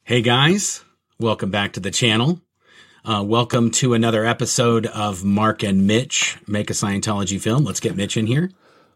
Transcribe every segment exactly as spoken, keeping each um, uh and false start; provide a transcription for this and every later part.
Hey guys, welcome back to the channel. Uh, welcome to another episode of Mark and Mitch Make a Scientology Film. Let's get Mitch in here.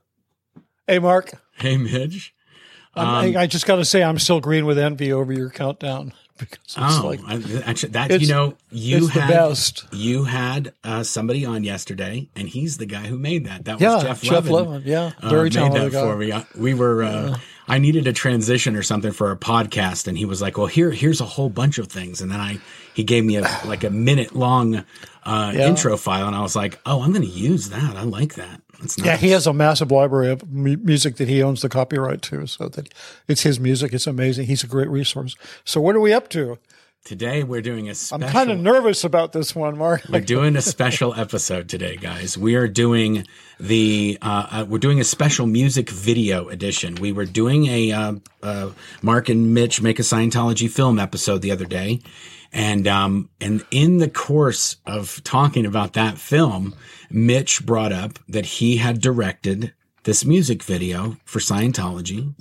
Hey, Mark. Hey, Mitch. Um, Um, I, I just got to say, I'm still green with envy over your countdown because it's oh, like I, actually, that it's- you know, you it's the had best. you had uh, somebody on yesterday, and he's the guy who made that. That was Yeah, Jeff, Jeff Levin. Levin, yeah, uh, very made talented that guy. for me. I, we were. Uh, I needed a transition or something for a podcast, and he was like, "Well, here, here's a whole bunch of things." And then I, he gave me a like a minute long uh, Yeah. intro file, and I was like, "Oh, I'm going to use that. I like that. That's nice." Yeah, he has a massive library of mu- music that he owns the copyright to, so that it's his music. It's amazing. He's a great resource. So what are we up to? Today we're doing a special. I'm kind of nervous about this one, Mark. We're doing a special episode today, guys. We are doing the uh, uh, we're doing a special music video edition. We were doing a uh, uh, Mark and Mitch Make a Scientology Film episode the other day, and um, and in the course of talking about that film, Mitch brought up that he had directed this music video for Scientology,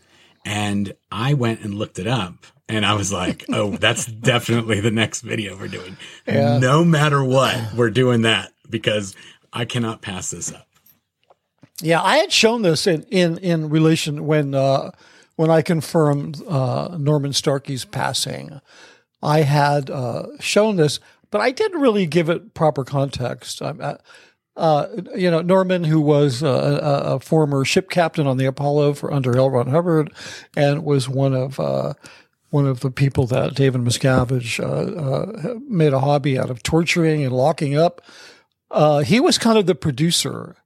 and I went and looked it up. And I was like, oh, that's definitely the next video we're doing. Yeah. No matter what, we're doing that because I cannot pass this up. Yeah, I had shown this in in, in relation when uh, when I confirmed uh, Norman Starkey's passing. I had uh, shown this, but I didn't really give it proper context. I, uh, uh, you know, Norman, who was uh, a, a former ship captain on the Apollo for under L. Ron Hubbard, and was one of uh, one of the people that David Miscavige uh, uh, made a hobby out of torturing and locking up. Uh, he was kind of the producer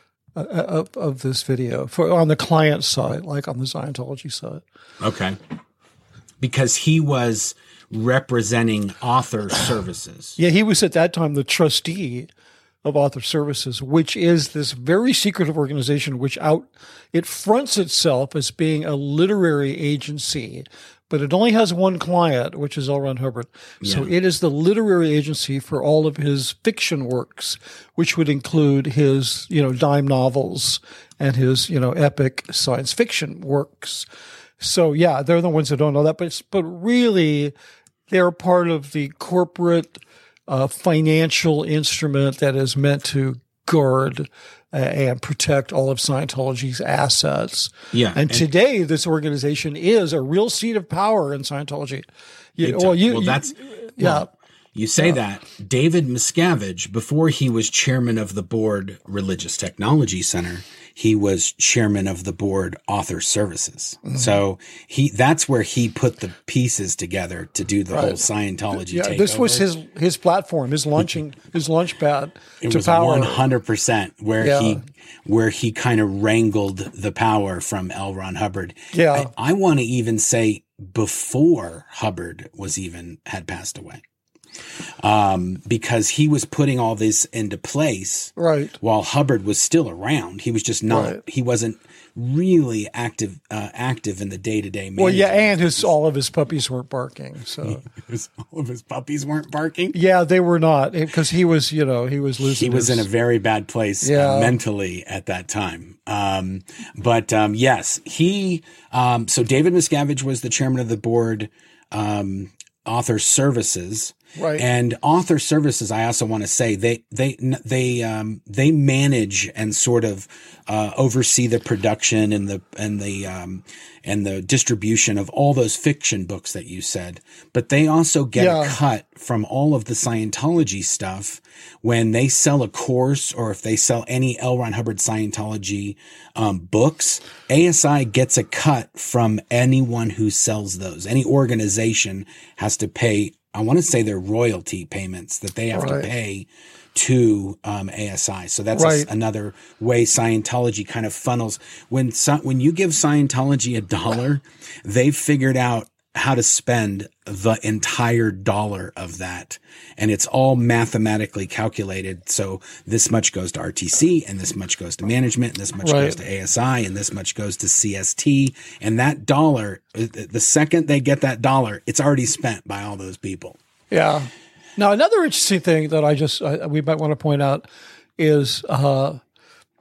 Of, of this video for on the client side, like on the Scientology side. Okay. Because he was representing Author Services. Yeah, he was at that time the trustee of Author Services, which is this very secretive organization which out it fronts itself as being a literary agency, but it only has one client, which is L. Ron Hubbard. So Yeah. it is the literary agency for all of his fiction works, which would include his, you know, dime novels and his, you know, epic science fiction works. So yeah, they're the ones that don't know that, but it's, but really they're part of the corporate uh, financial instrument that is meant to guard uh, and protect all of Scientology's assets. Yeah. And, and- today, this organization is a real seat of power in Scientology. You, Big well, time. you, well, you- that's yeah. well, you say that David Miscavige, before he was chairman of the board Religious Technology Center, he was chairman of the board Author Services. Mm-hmm. So he that's where he put the pieces together to do the Right. whole Scientology yeah, takeover. this was his his platform, his launching, his launch pad It to was power. one hundred percent where Yeah. he where he kind of wrangled the power from L. Ron Hubbard. Yeah. I, I want to even say before Hubbard was even had passed away. Um, because he was putting all this into place Right. while Hubbard was still around. He was just not, Right. he wasn't really active, uh, active in the day to day. Well, yeah, and his all of his puppies weren't barking. So all of his puppies weren't barking. yeah, they were not because he was, you know, he was losing. He was his, in a very bad place Yeah. uh, mentally at that time. Um, but um, yes, he. Um, so David Miscavige was the chairman of the board, um, Author Services. Right. And Author Services, I also want to say they they they um, they manage and sort of uh, oversee the production and the and the um, and the distribution of all those fiction books that you said. But they also get Yeah. a cut from all of the Scientology stuff when they sell a course or if they sell any L. Ron Hubbard Scientology um, books. A S I gets a cut from anyone who sells those. Any organization has to pay. I want to say they're royalty payments that they have Right. to pay to um, A S I. So that's a- Right. another way Scientology kind of funnels. When so, when you give Scientology a dollar, they've figured out how to spend the entire dollar of that. And it's all mathematically calculated. So this much goes to R T C and this much goes to management and this much Right. goes to A S I and this much goes to C S T. And that dollar, the second they get that dollar, it's already spent by all those people. Yeah. Now, another interesting thing that I just I, we might want to point out is uh,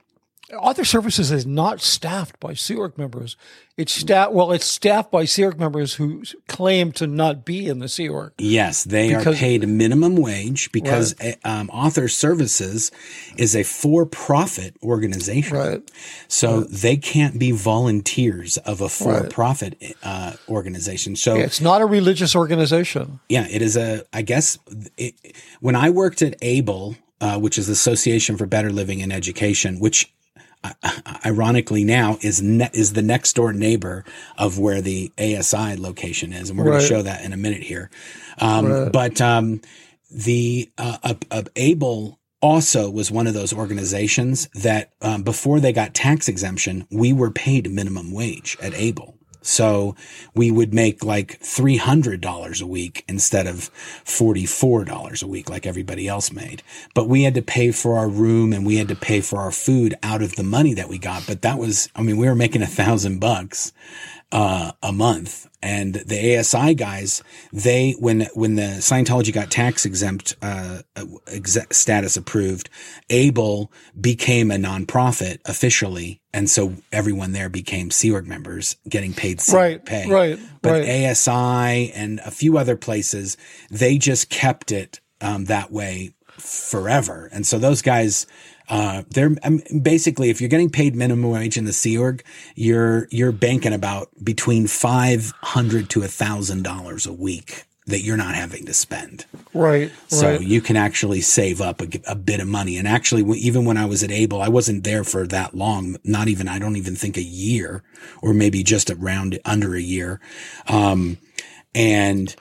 Author Services is not staffed by Sea Org members. It's staff. Well, it's staffed by Sea Org members who claim to not be in the Sea Org. Yes, they because, are paid minimum wage because right. um, Author Services is a for-profit organization. Right. So right. they can't be volunteers of a for-profit right. uh, organization. So yeah, it's not a religious organization. Yeah, it is a. I guess it, when I worked at ABLE, uh, which is the Association for Better Living and Education, which ironically now is ne- is the next door neighbor of where the A S I location is. And we're right. going to show that in a minute here. Um, right. But um, the uh, uh, uh, ABLE also was one of those organizations that um, before they got tax exemption, we were paid minimum wage at ABLE. So we would make like three hundred dollars a week instead of forty-four dollars a week like everybody else made. But we had to pay for our room and we had to pay for our food out of the money that we got. But that was, I mean, we were making a thousand bucks uh, a month. And the A S I guys, they, when, when the Scientology got tax exempt, uh, ex- status approved, ABLE became a nonprofit officially. And so everyone there became Sea Org members getting paid Sea right, Org pay. Right, but right. A S I and a few other places, they just kept it, um, that way forever. And so those guys, Uh, they're um, basically, if you're getting paid minimum wage in the Sea Org, you're, you're banking about between five hundred to a thousand dollars a week that you're not having to spend. Right. So right. you can actually save up a, a bit of money. And actually, even when I was at ABLE, I wasn't there for that long, not even, I don't even think a year or maybe just around under a year. Um, and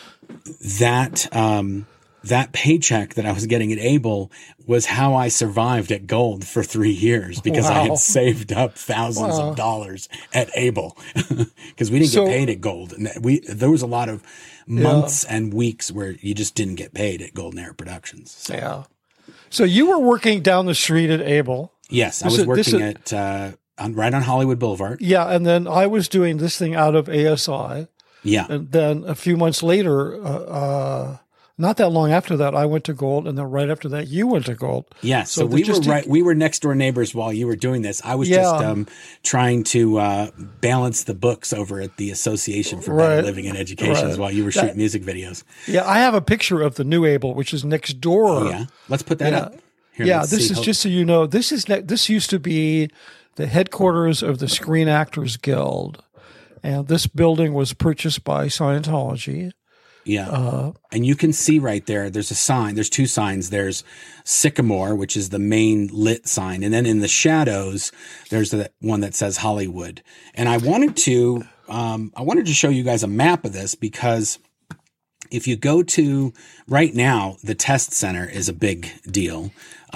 that, um, that paycheck that I was getting at ABLE was how I survived at Gold for three years because wow. I had saved up thousands wow. of dollars at ABLE because we didn't so, get paid at Gold. And we, there was a lot of months yeah. and weeks where you just didn't get paid at Golden Era Productions. So. Yeah. So you were working down the street at ABLE. Yes. I was is, working is, at, uh, on, right on Hollywood Boulevard. Yeah. And then I was doing this thing out of A S I. Yeah. And then a few months later, uh, uh not that long after that, I went to Gold, and then right after that, you went to Gold. Yeah, so, so we were right. We were next door neighbors while you were doing this. I was yeah. just um, trying to uh, balance the books over at the Association for Better right. Living and Education right. while you were shooting that, music videos. Yeah, I have a picture of the new ABLE, which is next door. Oh, yeah, let's put that yeah. up. Here, yeah, this is just so you know. This is ne- this used to be the headquarters of the Screen Actors Guild, and this building was purchased by Scientology. Yeah. Uh, and you can see right there, there's a sign, there's two signs. There's Sycamore, which is the main lit sign. And then in the shadows, there's the one that says Hollywood. And I wanted to, um, I wanted to show you guys a map of this because if you go to right now, the test center is a big deal.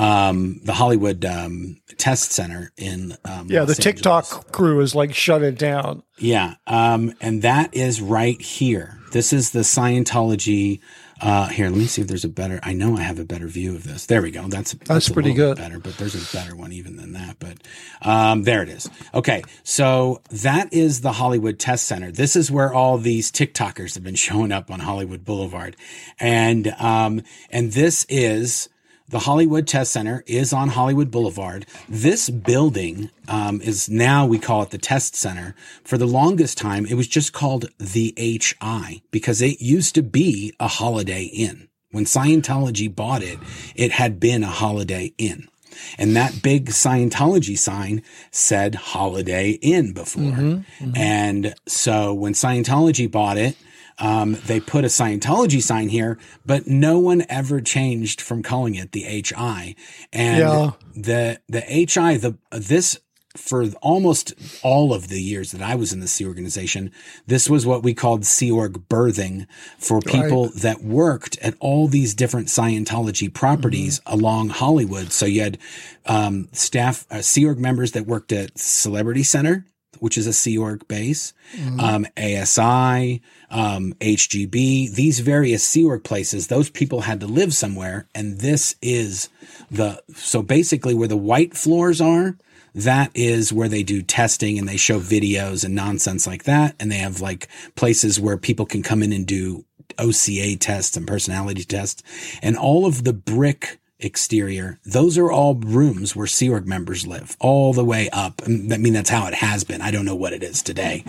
Um, the Hollywood, um, test center in, um, yeah, Los the TikTok Angeles. crew is like shut it down. Yeah. Um, and that is right here. This is the Scientology. Uh, here, let me see if there's a better. I know I have a better view of this. There we go. That's that's, that's pretty good. Better, but there's a better one even than that. But um, there it is. Okay, so that is the Hollywood Test Center. This is where all these TikTokers have been showing up on Hollywood Boulevard, and um, and this is. The Hollywood Test Center is on Hollywood Boulevard. This building um, is now, we call it the Test Center. For the longest time, it was just called the H I because it used to be a Holiday Inn. When Scientology bought it, it had been a Holiday Inn. And that big Scientology sign said Holiday Inn before. Mm-hmm, mm-hmm. And so when Scientology bought it, Um, they put a Scientology sign here, but no one ever changed from calling it the H I. And yeah. the, the H I, the, this, for almost all of the years that I was in the Sea Organization, this was what we called Sea Org birthing for people right. that worked at all these different Scientology properties mm-hmm. along Hollywood. So you had, um, staff, uh, Sea Org members that worked at Celebrity Center, which is a Sea Org base, mm-hmm. um, A S I, um, H G B, these various Sea Org places, those people had to live somewhere. And this is the, so basically where the white floors are, that is where they do testing and they show videos and nonsense like that. And they have like places where people can come in and do O C A tests and personality tests, and all of the brick exterior. Those are all rooms where Sea Org members live, all the way up. And I mean, that's how it has been. I don't know what it is today,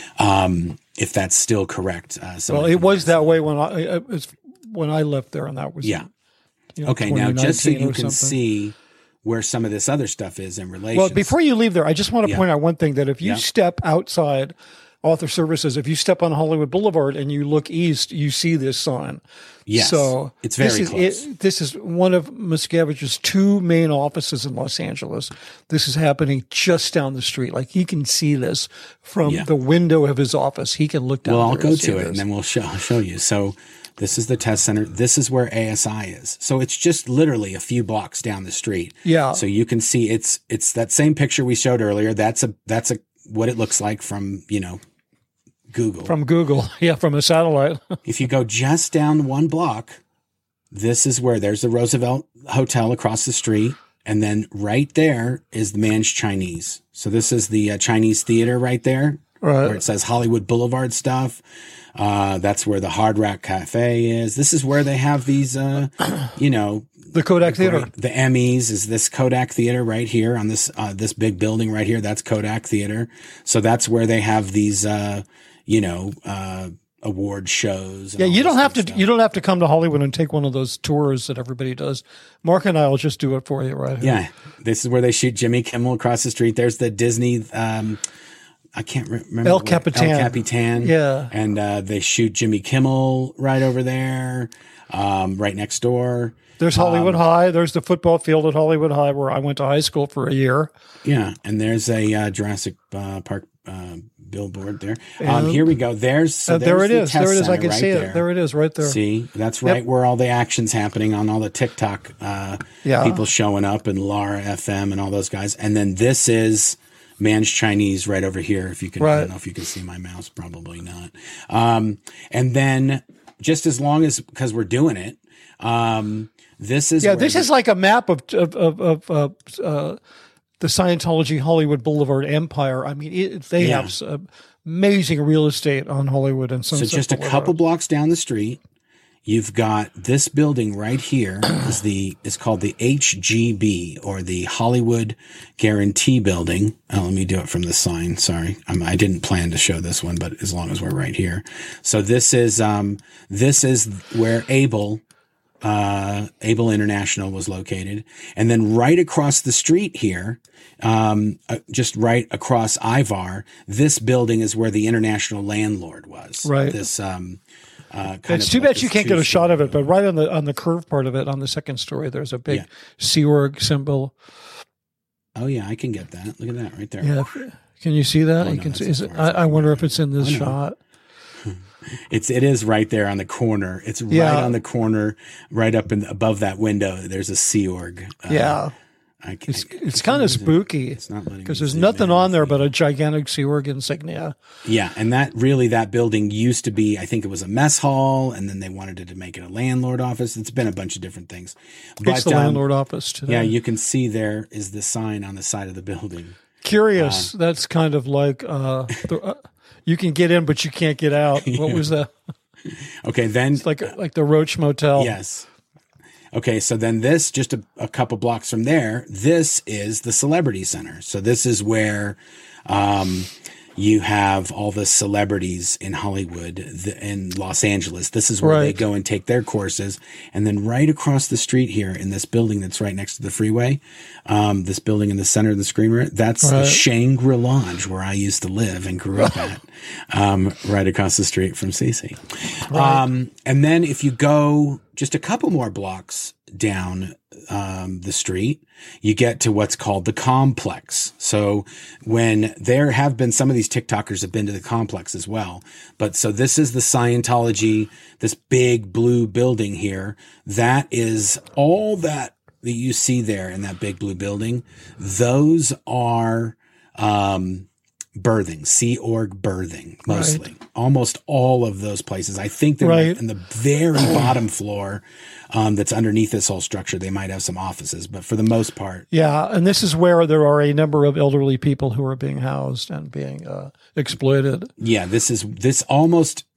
um, if that's still correct. Uh, well, it was that way when I it was, when I left there, and that was yeah. You know, okay, now just so you can something. see where some of this other stuff is in relation. Well, before you leave there, I just want to yeah. point out one thing, that if you yeah. step outside Author Services, if you step on Hollywood Boulevard and you look east, you see this sign. Yes, so it's very this is, close. It, this is one of Miscavige's two main offices in Los Angeles. This is happening just down the street. Like, he can see this from yeah. the window of his office. He can look down. Well, I'll there go and see to it this. and then we'll show, I'll show you. So this is the test center. This is where A S I is. So it's just literally a few blocks down the street. Yeah. So you can see it's it's that same picture we showed earlier. That's a that's a what it looks like from, you know, Google. From Google. Yeah, from a satellite. If you go just down one block, this is where there's the Roosevelt Hotel across the street. And then right there is the Man's Chinese. So this is the uh, Chinese theater right there, Right. where it says Hollywood Boulevard stuff. Uh, that's where the Hard Rock Cafe is. This is where they have these, uh, you know, The Kodak Theater. the Emmys is this Kodak Theater right here on this, uh, this big building right here. That's Kodak Theater. So that's where they have these, uh, you know, uh, award shows. Yeah, you don't have to. You don't have to come to Hollywood and take one of those tours that everybody does. Mark and I will just do it for you, right? Here. Yeah, this is where they shoot Jimmy Kimmel across the street. There's the Disney. Um, I can't re- remember. El what- Capitan. El Capitan. Yeah, and uh, they shoot Jimmy Kimmel right over there, um, right next door. There's Hollywood um, High. There's the football field at Hollywood High, where I went to high school for a year. Yeah, and there's a uh, Jurassic uh, Park uh, billboard there. Um, here we go. There's so Uh, there there's it the is. test There it is. I center can right see there. it. There it is, right there. See, that's right Yep. where all the action's happening on all the TikTok uh, Yeah. people showing up, and Lara F M and all those guys. And then this is Man's Chinese right over here. If you can, I Right. don't know if you can see my mouse, probably not. Um, and then just as long as, because we're doing it, um, this is Yeah, where this the- is like a map of of of, of uh, uh, the Scientology Hollywood Boulevard empire. I mean, it, they Yeah. have s- amazing real estate on Hollywood and so Sunset just a Boulevard. couple blocks down the street. You've got this building right here is the is called the H G B, or the Hollywood Guarantee Building. Oh, let me do it from the sign. Sorry, I'm, I didn't plan to show this one, but as long as we're right here, so this is um this is where Able uh Able International was located, and then right across the street here, um uh, just right across Ivar, this building is where the International Landlord was. Right. This um. Uh, kind It's of too like bad you this can't get a two-story shot of it, building. but right on the on the curved part of it, on the second story, there's a big Yeah. Sea Org symbol. Oh yeah, I can get that. Look at that right there. Yeah, can you see that? Oh, you no, can that's see. as Is it, far as I, I wonder if it's in this I know. shot. It's it is right there on the corner. It's right Yeah. on the corner, right up in above that window. There's a Sea Org. Uh, Yeah, I can't, it's I- it's for kind some of reason, spooky It's not letting me because there's zoom nothing in. on there but a gigantic Sea Org insignia. Yeah, and that really that building used to be. I think it was a mess hall, and then they wanted it to make it a landlord office. It's been a bunch of different things. But, It's the um, landlord office today. Yeah, you can see there is the sign on the side of the building. Curious. That's kind of like uh, the, uh, you can get in, but you can't get out. What was that? Okay, then It's like like the Roach Motel. yes. Okay, so then this, just a, a couple blocks from there, this is the Celebrity Center. So this is where um, you have all the celebrities in Hollywood, the, in Los Angeles. This is where they Right. go and take their courses. And then right across the street here in this building that's right next to the freeway, um, this building in the center of the screen, right, that's the Right. Shangri Lodge where I used to live and grew up at, um, right across the street from Cece. Um, and then if you go just a couple more blocks down um, the street, you get to what's called the complex. So when there have been some of these TikTokers have been to the complex as well. But so this is the Scientology, this big blue building here. That is all that that you see there in that big blue building. Those are, um, birthing, Sea Org birthing, mostly. Right. Almost all of those places. I think they're Right. in the very bottom floor, um, that's underneath this whole structure. They might have some offices, but for the most part, Yeah, and this is where there are a number of elderly people who are being housed and being uh, exploited. yeah, this is, this almost,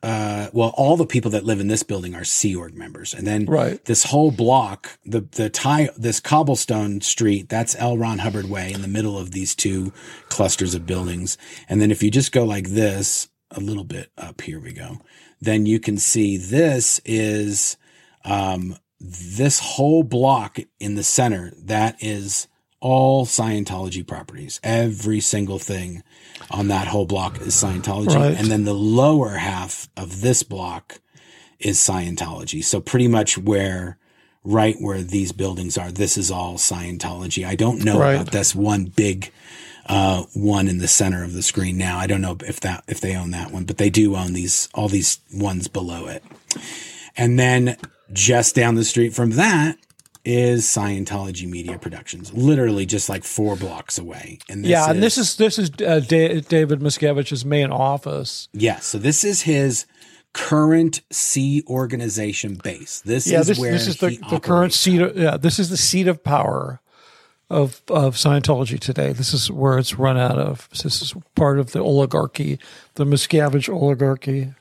uh, well, all the people that live in this building are Sea Org members. And then Right. this whole block, the, the tie, this cobblestone street, that's L. Ron Hubbard Way in the middle of these two clusters of buildings. And then if you just go like this, a little bit up, here we go, then you can see this is, um, this whole block in the center, that is all Scientology properties. Every single thing on that whole block is Scientology. Right. And then the lower half of this block is Scientology. So pretty much where, right where these buildings are, this is all Scientology. I don't know Right. about this one big, uh, one in the center of the screen now. I don't know if that, if they own that one, but they do own these, all these ones below it. And then just down the street from that is Scientology Media Productions, literally just like four blocks away. And this Yeah, is, and this is this is uh, da- David Miscavige's main office. yeah. So this is his current C organization base. This Yeah, is this where this is the, he the current operates seat. out. Of, yeah, this is the seat of power of of Scientology today. This is where it's run out of. This is part of the oligarchy, the Miscavige oligarchy.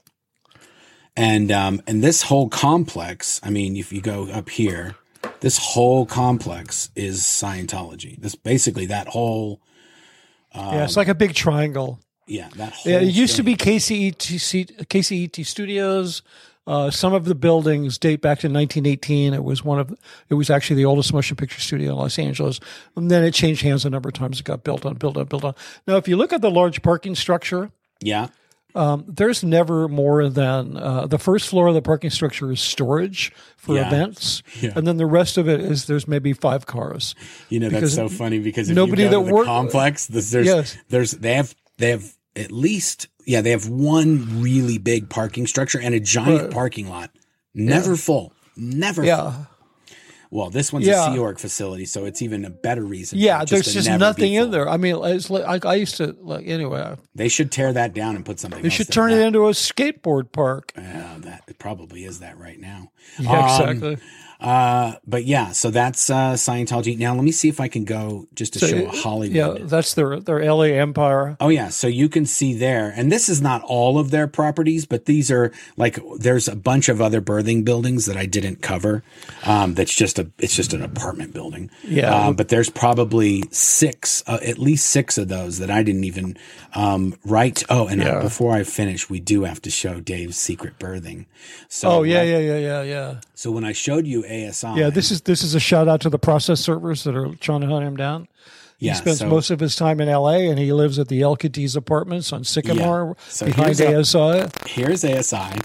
And um, and this whole complex, I mean, if you go up here, this whole complex is Scientology. This basically that whole, yeah, it's like a big triangle. yeah, that whole. Yeah, it used to thing. be K C E T, K C E T Studios. Uh, some of the buildings date back to nineteen eighteen. It was one of, it was actually the oldest motion picture studio in Los Angeles. And then it changed hands a number of times. It got built on, built on, built on. Now, if you look at the large parking structure, Yeah. um, there's never more than uh, the first floor of the parking structure is storage for Yeah. events, Yeah. and then the rest of it is there's maybe five cars. You know, that's Because so funny because if nobody you go that to the work- complex, this, there's, Yes. there's, they have, they have at least, yeah, they have one really big parking structure and a giant Right. parking lot. Never full. Never full. Yeah, Well, this one's Yeah. a Sea Org facility, so it's even a better reason. yeah. for it There's to just never nothing be in full. there. I mean, it's like I, I used to like anyway. They should tear that down and put something They else should there. turn it That- into a skateboard park. Yeah, that it probably is that right now. Yeah, Um, exactly. Uh, but yeah, so that's uh, Scientology. Now let me see if I can go just to So, show a Hollywood. Yeah, that's their their L A empire. Oh yeah, so you can see there, and this is not all of their properties, but these are like there's a bunch of other birthing buildings that I didn't cover. Um, that's just a it's just an apartment building. Yeah. um, but there's probably six, uh, at least six of those that I didn't even um, write. Oh, and uh, Yeah. before I finish, we do have to show Dave's secret birthing. So Oh yeah, like- yeah, yeah, yeah, yeah. So when I showed you A S I, Yeah, this is this is a shout out to the process servers that are trying to hunt him down. He Yeah, spends so- most of his time in L A, and he lives at the El Cadiz apartments on Sycamore Yeah. So behind here's a- A S I. here's A S I.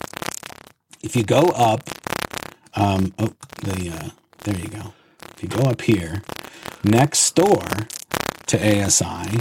If you go up, um, oh, the uh, there you go. If you go up here, next door to A S I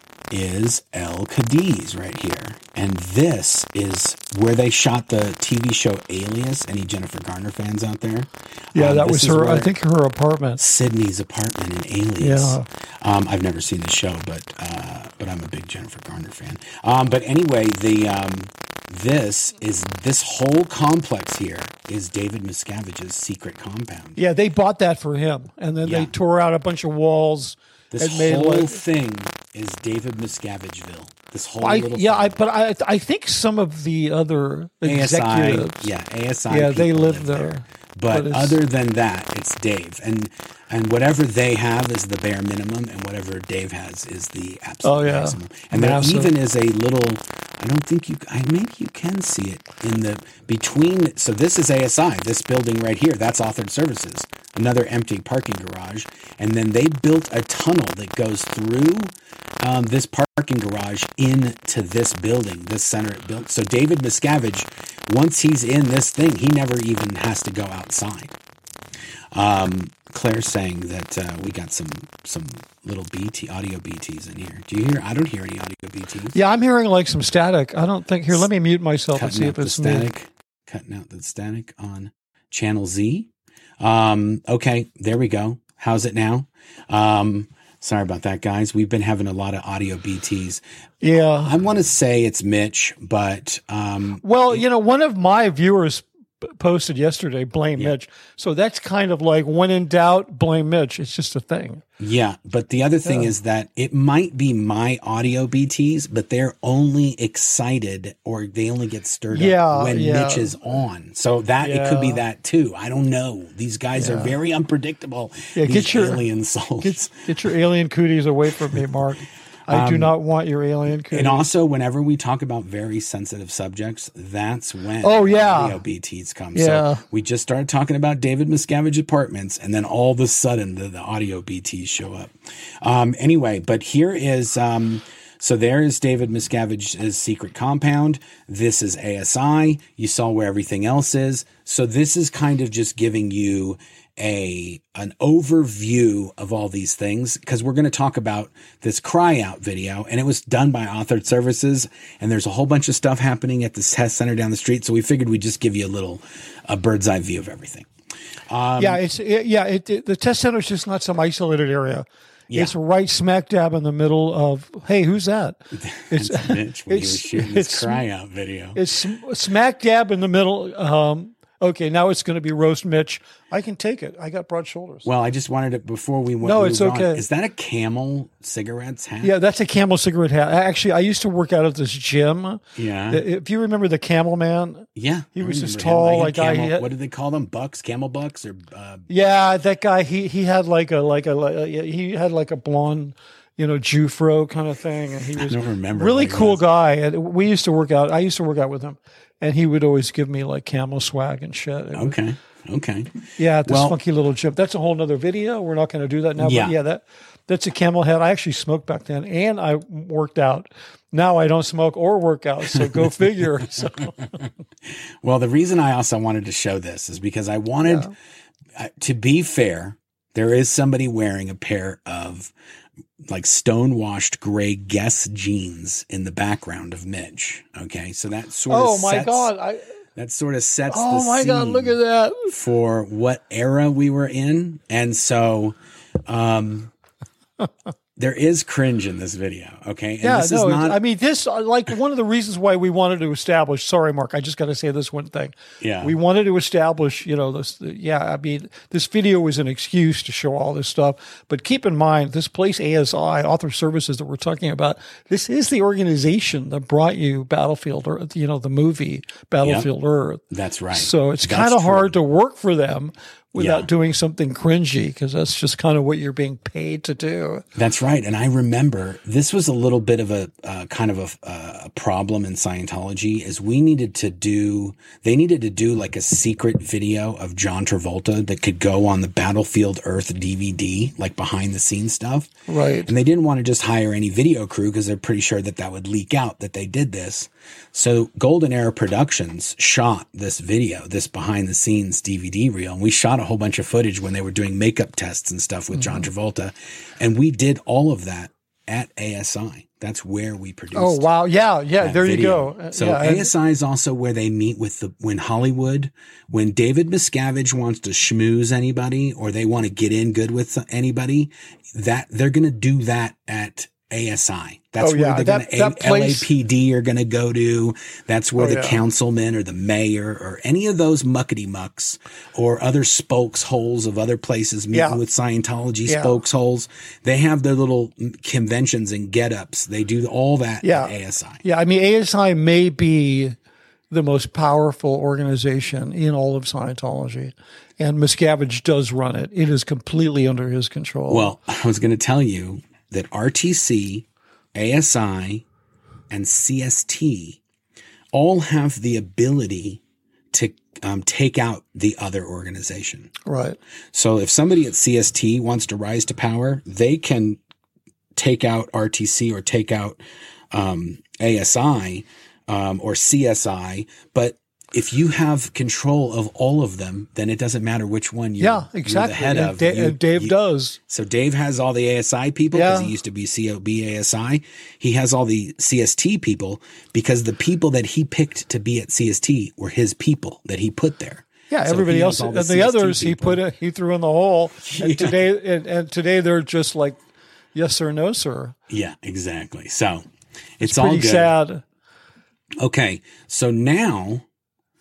is El Cadiz right here, and this is where they shot the T V show Alias. Any Jennifer Garner fans out there? Yeah, Um, that this was is her. I where think her apartment. Sydney's apartment in Alias. Yeah. Um, I've never seen the show, but uh, but I'm a big Jennifer Garner fan. Um, but anyway, the um, this is this whole complex here is David Miscavige's secret compound. Yeah, they bought that for him, and then Yeah. they tore out a bunch of walls. This and made whole like, thing is David Miscavigeville. This whole I, little yeah, thing. I, but I I think some of the other A S I, executives, yeah, A S I. yeah, they people live there. But, But it's- other than that, it's Dave, and and whatever they have is the bare minimum, and whatever Dave has is the absolute Oh, yeah. maximum. And Massive. there even is a little. I don't think you. I maybe you can see it in the between. So this is A S I. This building right here. That's Authored Services. Another empty parking garage, and then they built a tunnel that goes through um, this parking garage into this building, this center it built. So David Miscavige, once he's in this thing, he never even has to go outside. Um, Claire's saying that uh, we got some some little B T audio B Ts in here. Do you hear? I don't hear any audio B Ts. Yeah, I'm hearing like some static. I don't think. Here, let me mute myself and Cutting see out if the it's me. static. Cutting out the static on channel Z. Um, okay, there we go. How's it now? Um, sorry about that, guys. We've been having a lot of audio B Ts. Yeah. I want to say it's Mitch, but um, Well, you know, one of my viewers p- posted yesterday, blame yeah. Mitch. So that's kind of like when in doubt, blame Mitch. It's just a thing. Yeah. But the other thing yeah. is that it might be my audio B Ts, but they're only excited or they only get stirred yeah, up when yeah. Mitch is on. So that yeah. it could be that too. I don't know. These guys yeah. are very unpredictable. Yeah, These get your alien souls. Get, get your alien cooties away from me, Mark. I um, do not want your alien cooties. And also, whenever we talk about very sensitive subjects, that's when oh, yeah. audio B Ts come. Yeah. So we just started talking about David Miscavige apartments, and then all of a sudden the, the audio B Ts show up. Um, anyway, but here is um, so there is David Miscavige's secret compound. This is A S I. You saw where everything else is. So this is kind of just giving you a an overview of all these things, because we're going to talk about this cry out video, and it was done by Authored Services, and there's a whole bunch of stuff happening at this test center down the street. So we figured we'd just give you a little a bird's eye view of everything. Um, yeah, it's it, yeah. It, it, the test center is just not some isolated area. Yeah. It's right smack dab in the middle of, hey, who's that? It's Mitch when he was shooting this cry out video. It's smack dab in the middle. Um, Okay, now it's going to be roast Mitch. I can take it. I got broad shoulders. Well, I just wanted to, before we went. No, it's okay. On, is that a Camel cigarettes hat? Yeah, that's a Camel cigarette hat. Actually, I used to work out at this gym. Yeah. If you remember the Camel Man. Yeah. He was this tall, like guy. Camel, what did they call them? Bucks? Camel bucks? Or uh, yeah, that guy. He he had like a like a like, he had like a blonde, you know, Jufro kind of thing, and he was I don't remember really cool guy. And we used to work out. I used to work out with him. And he would always give me like Camel swag and shit. It okay. Was, okay. Yeah, this well, funky little gym. That's a whole nother video. We're not going to do that now. Yeah. But yeah, that that's a Camel hat. I actually smoked back then, and I worked out. Now I don't smoke or work out. So go figure. So. Well, the reason I also wanted to show this is because I wanted, yeah. uh, to be fair, there is somebody wearing a pair of like stonewashed gray Guess jeans in the background of Mitch. Okay. So that sort of Oh my sets, God. I, that sort of sets oh the my scene God, look at that. for what era we were in. And so, um, there is cringe in this video, okay? And yeah, this no, is not, I mean, this, like, one of the reasons why we wanted to establish, sorry, Mark, I just got to say this one thing. Yeah. We wanted to establish, you know, this, yeah, I mean, this video was an excuse to show all this stuff. But keep in mind, this place, A S I, Author Services that we're talking about, this is the organization that brought you Battlefield, or, you know, the movie Battlefield yep. Earth. That's right. So it's kind of hard to work for them without yeah. doing something cringy, because that's just kind of what you're being paid to do. That's right. And I remember this was a little bit of a uh, kind of a, a problem in Scientology, is we needed to do, they needed to do like a secret video of John Travolta that could go on the Battlefield Earth D V D, like behind the scenes stuff. Right. And they didn't want to just hire any video crew because they're pretty sure that that would leak out that they did this. So Golden Era Productions shot this video, this behind the scenes D V D reel. And we shot a whole bunch of footage when they were doing makeup tests and stuff with mm-hmm. John Travolta. And we did all of that at A S I. That's where we produced. Oh, wow. Yeah. Yeah. There video. you go. So yeah, A S I is also where they meet with the, when Hollywood, when David Miscavige wants to schmooze anybody or they want to get in good with anybody, that they're going to do that at A S I. That's oh, where yeah. they're that, going to, L A P D are going to go to. That's where oh, the yeah. councilman or the mayor or any of those muckety mucks or other spokesholes of other places meet yeah. with Scientology yeah. spokesholes. They have their little conventions and get-ups. They do all that yeah. at A S I. Yeah. I mean, A S I may be the most powerful organization in all of Scientology. And Miscavige does run it. It is completely under his control. Well, I was going to tell you that R T C, A S I, and C S T all have the ability to um, take out the other organization. Right. So if somebody at C S T wants to rise to power, they can take out R T C or take out um, A S I um, or C S I, but if you have control of all of them, then it doesn't matter which one you, yeah, exactly. you're the head and of. Da- you, and Dave you, does. So Dave has all the A S I people because yeah. he used to be C O B A S I. He has all the C S T people because the people that he picked to be at C S T were his people that he put there. Yeah, so everybody else, and the, the others people. he put he threw in the hole. And yeah. today, and, and today they're just like, yes sir, no sir. Yeah, exactly. So it's, it's all pretty good. sad. Okay, so now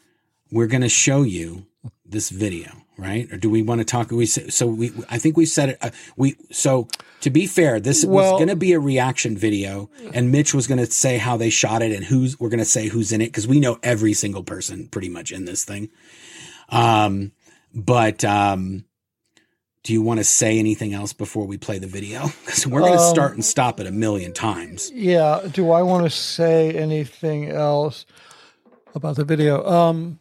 we're going to show you this video, right? Or do we want to talk? We so we I think we said it. Uh, we so to be fair, this Well- was going to be a reaction video, and Mitch was going to say how they shot it and who's we're going to say who's in it because we know every single person pretty much in this thing. Um, but um, do you want to say anything else before we play the video? Because we're going to Um, start and stop it a million times. Yeah. Do I want to say anything else about the video? Um,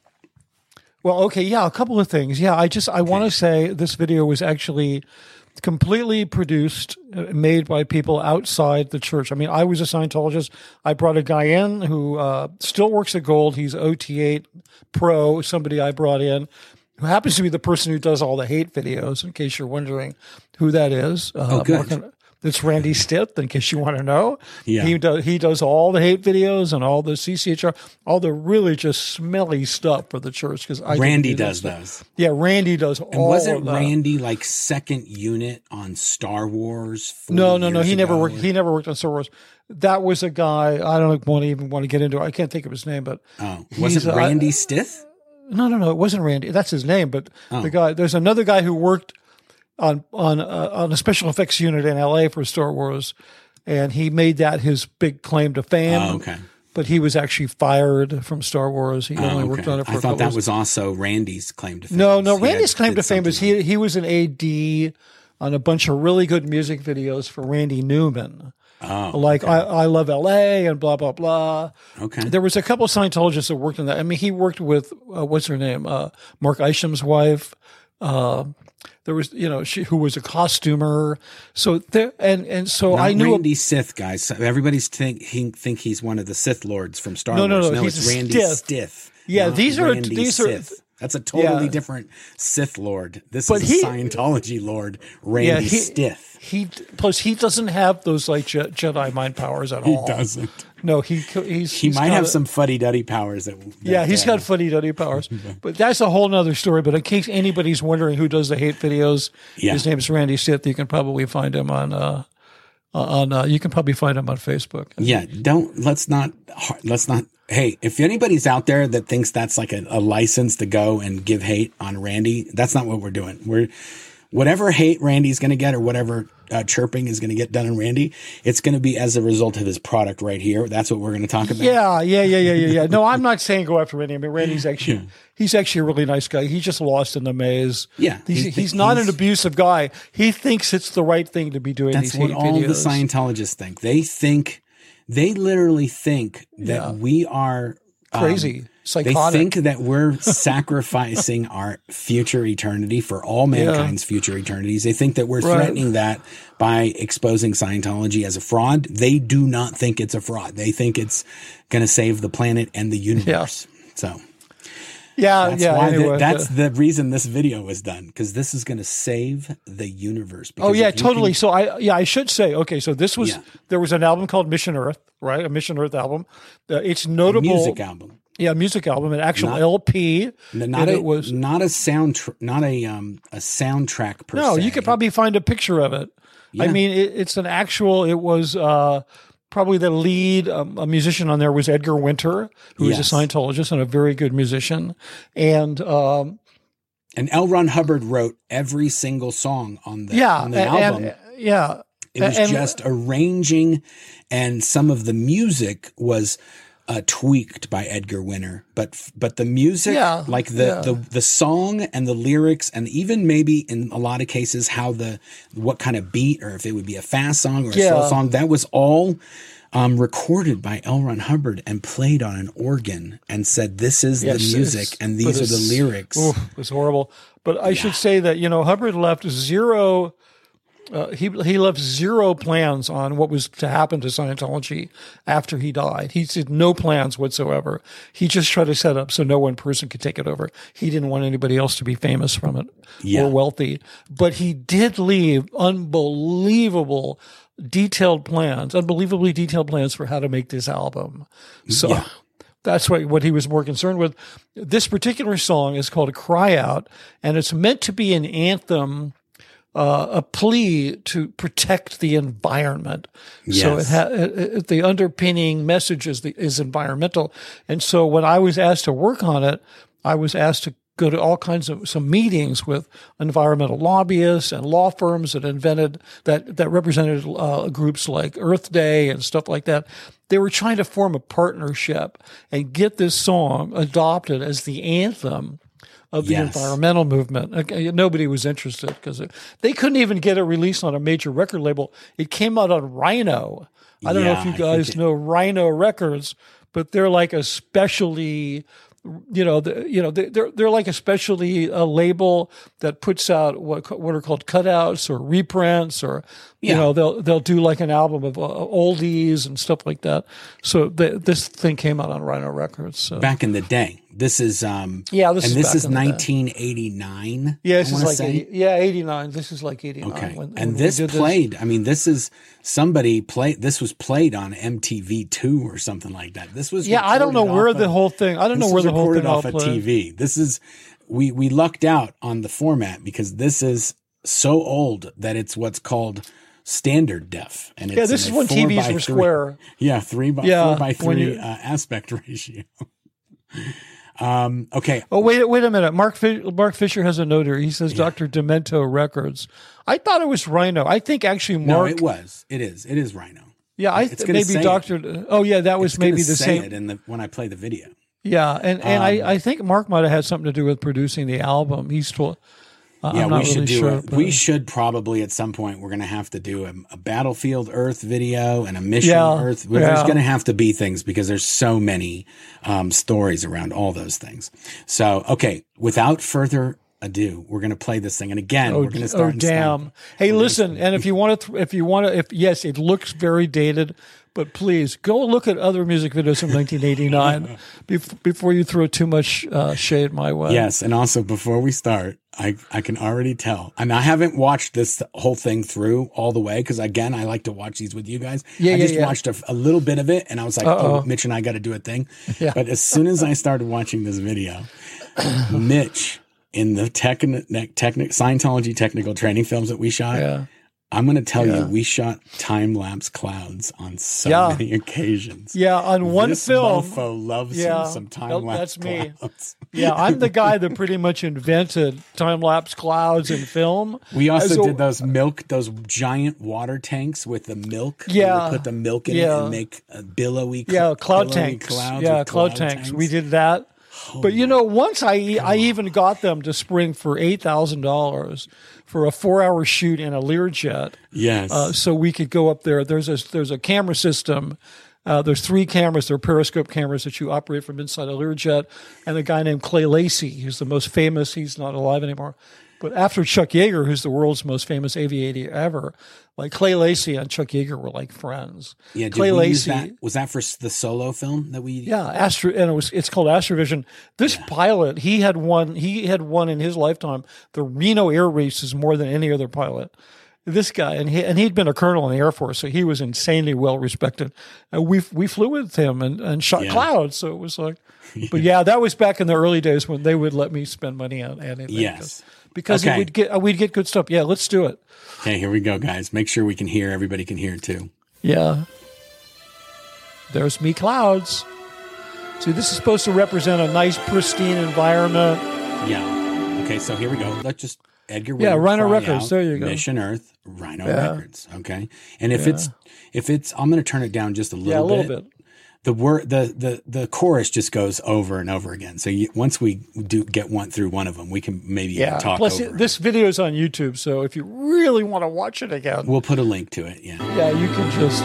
well, okay. Yeah. A couple of things. Yeah. I just, I want to say this video was actually completely produced, uh, made by people outside the church. I mean, I was a Scientologist. I brought a guy in who uh, still works at Gold. He's O T eight Pro, somebody I brought in, who happens to be the person who does all the hate videos, in case you're wondering who that is. Uh, Oh, good. Mark- It's Randy Stith, in case you want to know. Yeah. He does he does all the hate videos and all the C C H R, all the really just smelly stuff for the church. Because I didn't Randy do that does stuff. those. Yeah, Randy does And all wasn't of that. Randy like second unit on Star Wars? No, no, no. years He never ago? worked. He never worked on Star Wars. That was a guy. I don't want to even want to get into it. I can't think of his name, but Oh, he's, wasn't uh, Randy Stith? No, no, no. It wasn't Randy. That's his name. But Oh. the guy. There's another guy who worked on on uh, on a special effects unit in L A for Star Wars, and he made that his big claim to fame. Oh, okay. But he was actually fired from Star Wars. He Oh, only okay. worked on it for I a thought couple that of- was also Randy's claim to fame. No, no. He had- Randy's claim did to fame is something he he was an A D on a bunch of really good music videos for Randy Newman. on- Oh, Like I, I Love L A and blah blah blah. okay. There was a couple of Scientologists that worked on that. I mean, he worked with uh, what's her name, uh, Mark Isham's wife. Uh, there was, you know, she who was a costumer. So there, and and so Not I knew. Randy Sith, guys. So everybody's think he think he's one of the Sith lords from Star No, no, Wars. no, No, he's it's a Randy Stith. Stith. Yeah, not these are- Randy these are- Sith. That's a totally Yeah. different Sith lord. This But is he- a Scientology lord, Randy Yeah, he- Stith. He plus he doesn't have those like Je- Jedi mind powers at He all. doesn't. No, he he's He he's might got have a- some fuddy-duddy powers. That, that Yeah, he's uh, got fuddy duddy powers, but that's a whole nother story. But in case anybody's wondering who does the hate videos, Yeah. his name's Randy Sith. You can probably find him on uh, on uh, you can probably find him on Facebook. Yeah, don't let's not let's not. Hey, if anybody's out there that thinks that's like a, a license to go and give hate on Randy, that's not what we're doing. We're whatever hate Randy's going to get or whatever uh, chirping is going to get done on Randy, it's going to be as a result of his product right here. That's what we're going to talk about. Yeah, yeah, yeah, yeah, yeah, yeah. No, I'm not saying go after Randy. I mean, Randy's actually he's actually a really nice guy. He's just lost in the maze. Yeah, he's he- he's not he's- an abusive guy. He thinks it's the right thing to be doing That's these what hate all videos. the Scientologists think. They think they literally think that Yeah. we are um, Crazy, They psychotic. think that we're sacrificing our future eternity for all mankind's future eternities. They think that we're Right. threatening that by exposing Scientology as a fraud. They do not think it's a fraud. They think it's going to save the planet and the universe. So yeah, that's yeah. why the- anyway, that's the- the reason this video was done, because this is going to save the universe. Oh Because yeah, if you totally. can- So I yeah I should say okay. So this was Yeah. there was an album called Mission Earth, right? A Mission Earth album. Uh, it's notable music album. Yeah, music album, an actual Not- L P. Not and a it was not a sound tr- not a um a soundtrack per no. se. You could probably find a picture of it. I Yeah. mean, it, it's an actual. It was uh, probably the lead um, a musician on there was Edgar Winter, who is Yes. a Scientologist and a very good musician. And um, And L. Ron Hubbard wrote every single song on the yeah, on the and, album. and- yeah, it was and- just arranging, and some of the music was uh, tweaked by Edgar Winter. But but the music, Yeah, like the, yeah. the the song and the lyrics, and even maybe in a lot of cases how the what kind of beat, or if it would be a fast song or a slow Yeah. song, that was all um, recorded by L. Ron Hubbard and played on an organ, and said, "This is Yes, the music, it's- and but these are the it's- lyrics." Oof, it was horrible. But I should say that you know Hubbard left zero. Uh, he he left zero plans on what was to happen to Scientology after he died. He did no plans whatsoever. He just tried to set up so no one person could take it over. He didn't want anybody else to be famous from it Yeah. or wealthy. But he did leave unbelievable detailed plans, unbelievably detailed plans for how to make this album. So Yeah. that's what, what he was more concerned with. This particular song is called Cry Out, and it's meant to be an anthem, uh, a plea to protect the environment. So it Yes. ha- it, it- the underpinning message is, the, is environmental. And so when I was asked to work on it, I was asked to go to all kinds of some meetings with environmental lobbyists and law firms that invented that that represented uh, groups like Earth Day and stuff like that. They were trying to form a partnership and get this song adopted as the anthem of the Yes. environmental movement. Okay, nobody was interested because they couldn't even get it released on a major record label. It came out on Rhino. I don't know Yeah, if you I guys think it- know Rhino Records, but they're like a specialty, you know, the, you know, they're they're like a specialty uh, label that puts out what what are called cutouts or reprints, or you Yeah. know, they'll they'll do like an album of uh, oldies and stuff like that. So the, this thing came out on Rhino Records. So. Back in the day. This is um Yeah, this and is this back is in the day. nineteen eighty-nine. Yeah, this I is wanna like say. eighty, yeah, eighty-nine. This is like eighty-nine. Okay. when- when and we this did played, I mean, this is somebody played, this was played on M T V two or something like that. This was, Yeah, I don't know recorded where off the of- whole thing. I don't know this where was the whole recorded thing all off of played. T V. This is, we, we lucked out on the format because this is so old that it's what's called standard def. And it's Yeah, this in is a when four T Vs by were three- square. Yeah, three by Yeah, four by when three you- uh, aspect ratio. um, okay. Oh wait, wait a minute. Mark Fi- Mark Fisher has a note here. He says Doctor Demento Records. I thought it was Rhino. I think actually No, Mark. it was. It is. It is Rhino. yeah, I it's th- gonna maybe say Doctor Oh yeah, that was It's gonna maybe the say same. it in the when I play the video. Yeah, and and Um, I, I think Mark might have had something to do with producing the album. He's told. Uh, Yeah, I'm not we should really do sure. it. but- We should probably at some point we're going to have to do a, a Battlefield Earth video and a Mission Yeah, Earth. yeah. There's going to have to be things because there's so many um, stories around all those things. So, okay, without further ado, we're going to play this thing, and again, Oh, we're going to oh start. and stop. damn! Hey, listen, and if you want to, if you want to, if yes, it looks very dated, but please go look at other music videos from nineteen eighty-nine bef- before you throw too much uh, shade my way. Yes, and also before we start, I, I can already tell. I mean, I haven't watched this whole thing through all the way because, again, I like to watch these with you guys. Yeah, I yeah, just yeah. watched a, a little bit of it, and I was like, Uh-oh. oh, Mitch and I got to do a thing. Yeah. But as soon as I started watching this video, Mitch, in the techni- techni- Scientology technical training films that we shot, Yeah. I'm going to tell Yeah. you, we shot time-lapse clouds on so Yeah. many occasions. Yeah, on one this film. mofo loves Yeah, some, some that- time-lapse that's me. clouds. Yeah, I'm the guy that pretty much invented time lapse clouds in film. We also So- did those milk, those giant water tanks with the milk. We Yeah. would put the milk in Yeah. it and make a billowy, Yeah, cloud billowy tanks. clouds Yeah, with cloud, tanks. We did that. but you know, once I I even got them to spring for eight thousand dollars for a four hour shoot in a Learjet. Yes. Uh, so we could go up there. There's a there's a camera system. Uh, there's three cameras. They're periscope cameras that you operate from inside a Learjet. And a guy named Clay Lacey, who's the most famous. He's not alive anymore. But after Chuck Yeager, who's the world's most famous aviator ever, like Clay Lacey and Chuck Yeager were like friends. yeah. Did Clay we use Lacey. that? Was that for s- the solo film that we? Yeah, Astro, and it was it's called Astrovision. This pilot, he had won he had won in his lifetime the Reno Air Races more than any other pilot. This guy, and he and he'd been a colonel in the Air Force, so he was insanely well respected. And we we flew with him and, and shot Yeah. clouds. So it was like, but yeah, that was back in the early days when they would let me spend money on anything. Yes. because Okay. we'd get we'd get good stuff. Yeah, let's do it. Okay, here we go, guys. Make sure we can hear. Everybody can hear too. Yeah. There's me clouds. See, this is supposed to represent a nice, pristine environment. Yeah. Okay, so here we go. Let's just Edgar. Yeah, Winter, Rhino Cry Records. Out, There you go. Mission Earth, Rhino Yeah. Records. Okay, and if it's if it's, I'm going to turn it down just a little Yeah, a little bit. bit. The word, the, the, the chorus just goes over and over again. So you, once we do get one through one of them, we can maybe Yeah. talk Plus, over it, this video is on YouTube, so if you really want to watch it again, it. We'll put a link to it. Yeah. yeah, you can just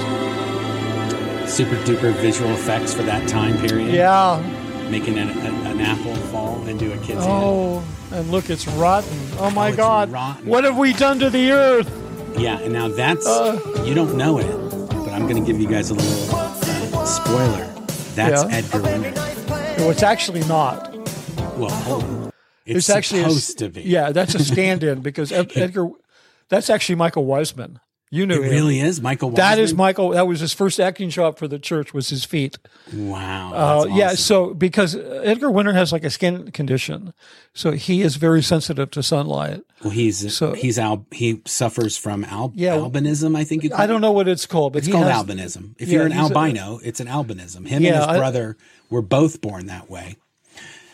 Super duper visual effects for that time period. yeah. Making an, an, an apple fall into a kid's hand. Oh, and look, it's rotten. Oh my it's God, rotten. what have we done to the earth? Yeah. And now that's, Uh. you don't know it, but I'm going to give you guys a little uh, spoiler. That's Yeah. Edgar Winter. No, it's actually not. Well, hold on. It's, It's actually a- supposed to be. Yeah, that's a stand-in because Ed- Edgar. That's actually Michael Wiseman. You knew It him. really is Michael Wiseman. That is Michael. That was his first acting job for the church. Was his feet. Wow. Uh, That's yeah. awesome. So because Edgar Winter has like a skin condition, so he is very sensitive to sunlight. Well, he's So- he's al- he suffers from al- Yeah. albinism. I think you. I don't know what it's called, but It's he called has, albinism. If Yeah, you're an he's a- albino, it's an albinism. Him Yeah, and his I- brother were both born that way.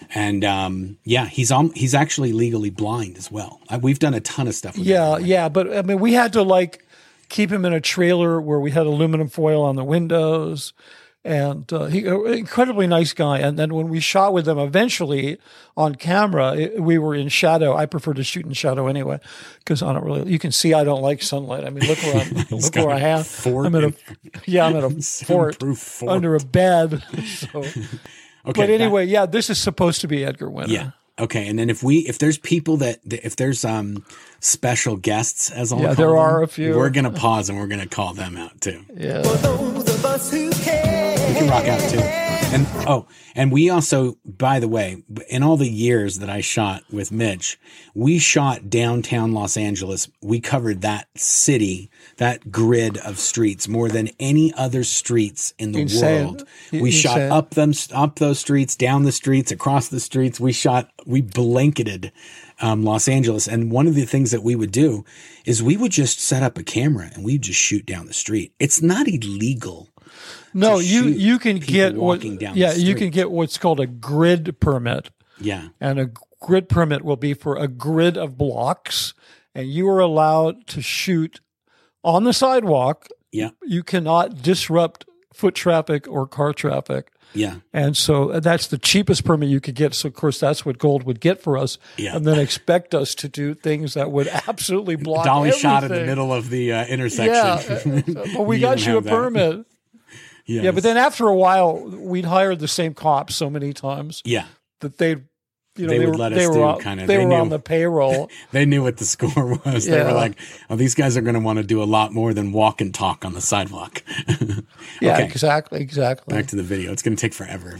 And um, yeah, he's on. He's actually legally blind as well. Uh, we've done a ton of stuff. With Yeah, him. yeah, but I mean, we had to like keep him in a trailer where we had aluminum foil on the windows, and uh, he uh, incredibly nice guy. And then when we shot with him, eventually on camera, it, we were in shadow. I prefer to shoot in shadow anyway because I don't really. You can see I don't like sunlight. I mean, look where I'm. look where I am. I'm in a. Yeah, I'm in a fort, fort under a bed. So. Okay, but anyway, that, yeah, this is supposed to be Edgar Winter. Yeah. Okay, and then if we if there's people that if there's um special guests as I'll yeah, call there them, are a few. We're gonna pause and we're gonna call them out too. Yeah, for those of us who care. We can rock out too. And oh, and we also, by the way, in all the years that I shot with Mitch, we shot downtown Los Angeles. We covered that city, that grid of streets more than any other streets in the Insane. world. We Insane. shot up them, up those streets, down the streets, across the streets. We shot, we blanketed um, Los Angeles. And one of the things that we would do is we would just set up a camera and we'd just shoot down the street. It's not illegal. No, you shoot you can people get what, walking down the yeah, you street. can get what's called a grid permit, Yeah. and a grid permit will be for a grid of blocks, and you are allowed to shoot on the sidewalk. Yeah. You cannot disrupt foot traffic or car traffic. Yeah. And so that's the cheapest permit you could get. So, of course, that's what Gold would get for us. Yeah. And then expect us to do things that would absolutely block Dolly everything. shot in the middle of the uh, intersection. Yeah. But we You got don't you a have that. permit. Yes. Yeah, but then after a while, we'd hired the same cops so many times Yeah. that they'd, you know, They they, would were, let they us were, do on, kinda- they they were knew. on the payroll. They knew what the score was. They Yeah. were like, oh, these guys are going to want to do a lot more than walk and talk on the sidewalk. Yeah, Okay. exactly, exactly. Back to the video. It's going to take forever.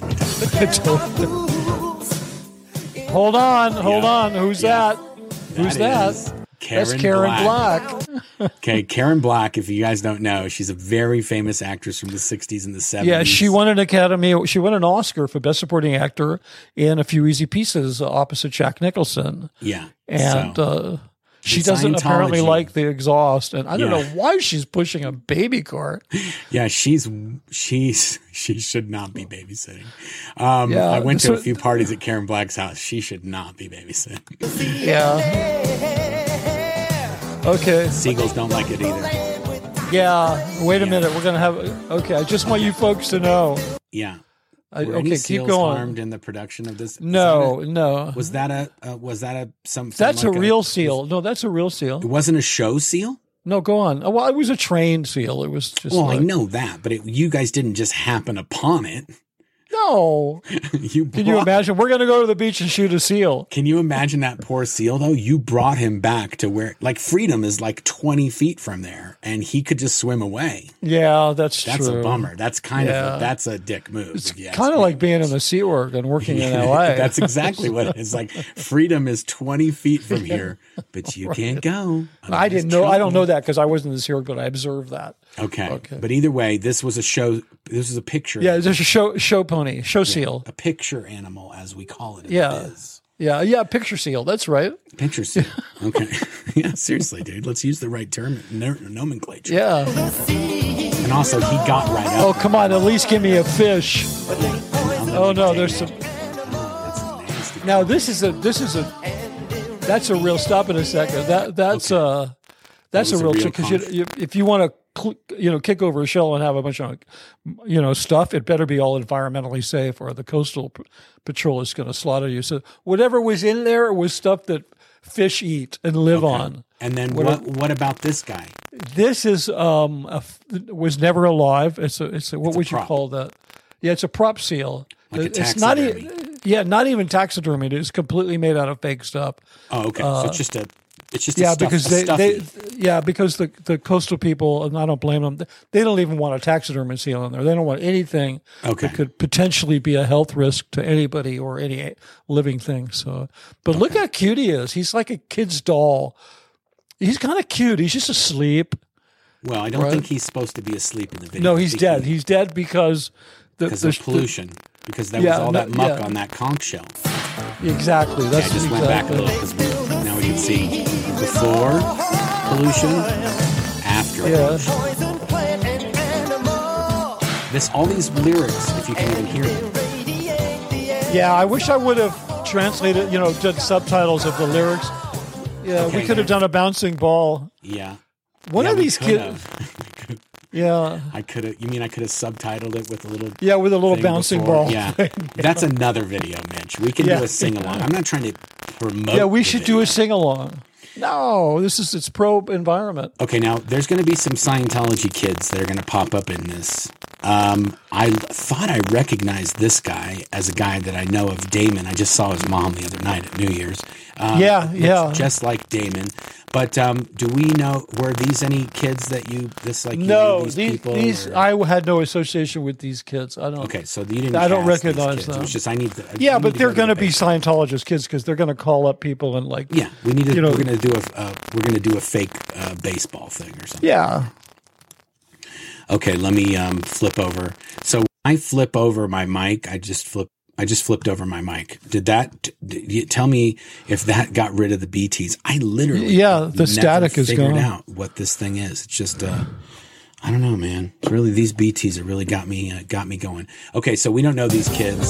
Hold on, hold Yeah. on. Who's Yeah. that? Who's that? is Karen That's Karen Black. Black. Okay, Karen Black, if you guys don't know, she's a very famous actress from the sixties and the seventies. Yeah, she won an Academy. She won an Oscar for Best Supporting Actor in A Few Easy Pieces uh, opposite Jack Nicholson. Yeah. And so, uh, she with doesn't apparently Scientology- like the exhaust. And I don't Yeah. know why she's pushing a baby cart. yeah, she's she's she should not be babysitting. Um, Yeah, I went to so- a few parties at Karen Black's house. She should not be babysitting. Yeah. Okay. Seagulls don't like it either. Yeah. Wait a minute. We're going to have. Okay. I just want you folks to know. Yeah. I, Were okay. any Keep seals going. harmed in the production of this? Is No, that no. a- was that a uh, was that a something? That's like a real seal. No, that's a real seal. It wasn't a show seal. No, go on. Oh, well, it was a trained seal. It was just. Well, like, I know that, but it, you guys didn't just happen upon it. No. you Can you brought- imagine? We're going to go to the beach and shoot a seal. Can you imagine that poor seal though? You brought him back to where, like, Freedom is like twenty feet from there, and he could just swim away. Yeah, that's, That's true. a bummer. That's kind Yeah. of a, that's a dick move. It's if you ask kind of me. like being in the Sea Org and working in L A. That's exactly what it is. Like, Freedom is twenty feet from here, but you can't go. I didn't know. I don't know that because I wasn't in the Sea Org, but I observed that. Okay. Okay. But either way, this was a show. This was a picture. Yeah, there's a show show pony, show seal. A picture animal, as we call it. In Yeah. the biz. Yeah, yeah, picture seal. That's right. Picture seal. Okay. Yeah, seriously, dude. Let's use the right term, no- nomenclature. Yeah. And also, he got right up. Oh, come on. At least give me a fish. Oh no, there's some. That's nasty. Now this is a this is a that's a real. Stop in a second. That that's uh that's That was a a real real trick because you, conch. you, if you want to cl- you know kick over a shell and have a bunch of you know stuff, it better be all environmentally safe, or the coastal p- patrol is going to slaughter you. So whatever was in there was stuff that fish eat and live on. And then What what? What about this guy? This is um a f was never alive. It's a it's a what It's a would you prop. call that? Yeah, it's a prop seal. Like a it's not taxidermy. even yeah, not even taxidermy. It's completely made out of fake stuff. Oh, okay. so it's just a. It's just Yeah, a stuff, because a they, stuffy. they yeah because the the coastal people, and I don't blame them. They don't even want a taxidermy seal in there. They don't want anything Okay. that could potentially be a health risk to anybody or any living thing. So, but look how cute he is. He's like a kid's doll. He's kind of cute. He's just asleep. Well, I don't Right. think he's supposed to be asleep in the video. No, I he's think dead. he- He's dead because the, because the of pollution. Because there Yeah, was all no, that muck yeah. on that conch shell. Exactly. I That's just went back a exactly. little because we, now we can see before pollution, after. Yeah. This all these lyrics, if you can even hear them. Yeah, I wish I would have translated, you know, done subtitles of the lyrics. Yeah, Okay, we could have yeah. done a bouncing ball. Yeah. One Yeah, of we these could kids. have. Yeah. I could have. You mean I could have subtitled it with a little? Yeah, with a little thing bouncing before? ball. Yeah. thing. That's another video, Mitch. We can Yeah. do a sing along. I'm not trying to promote. Yeah, we the should video. do a sing along. No, this is it's pro environment. Okay, now there's going to be some Scientology kids that are going to pop up in this. Um, I thought I recognized this guy as a guy that I know of, Damon. I just saw his mom the other night at New Year's. Um, Yeah, looks yeah. just like Damon. But um, do we know? Were these any kids that you this like? You No, knew these, these, people. these or- I had no association with these kids. I don't. okay, so you didn't. I don't cast these recognize kids. them. It was just I need to. I Yeah, need but to they're go going to the be base. Scientologist kids because they're going to call up people and like. Yeah, we need to. You know- we're going to do a. Uh, we're going to do a fake uh, baseball thing or something. Yeah. Okay, let me um, flip over. So when I flip over my mic, I just flip. I just flipped over my mic. Did that? Did you tell me if that got rid of the B Ts? I literally, Yeah, the never static is figured gone. out what this thing is. It's just, uh, I don't know, man. It's really these B Ts have really got me, uh, got me going. Okay, so we don't know these kids.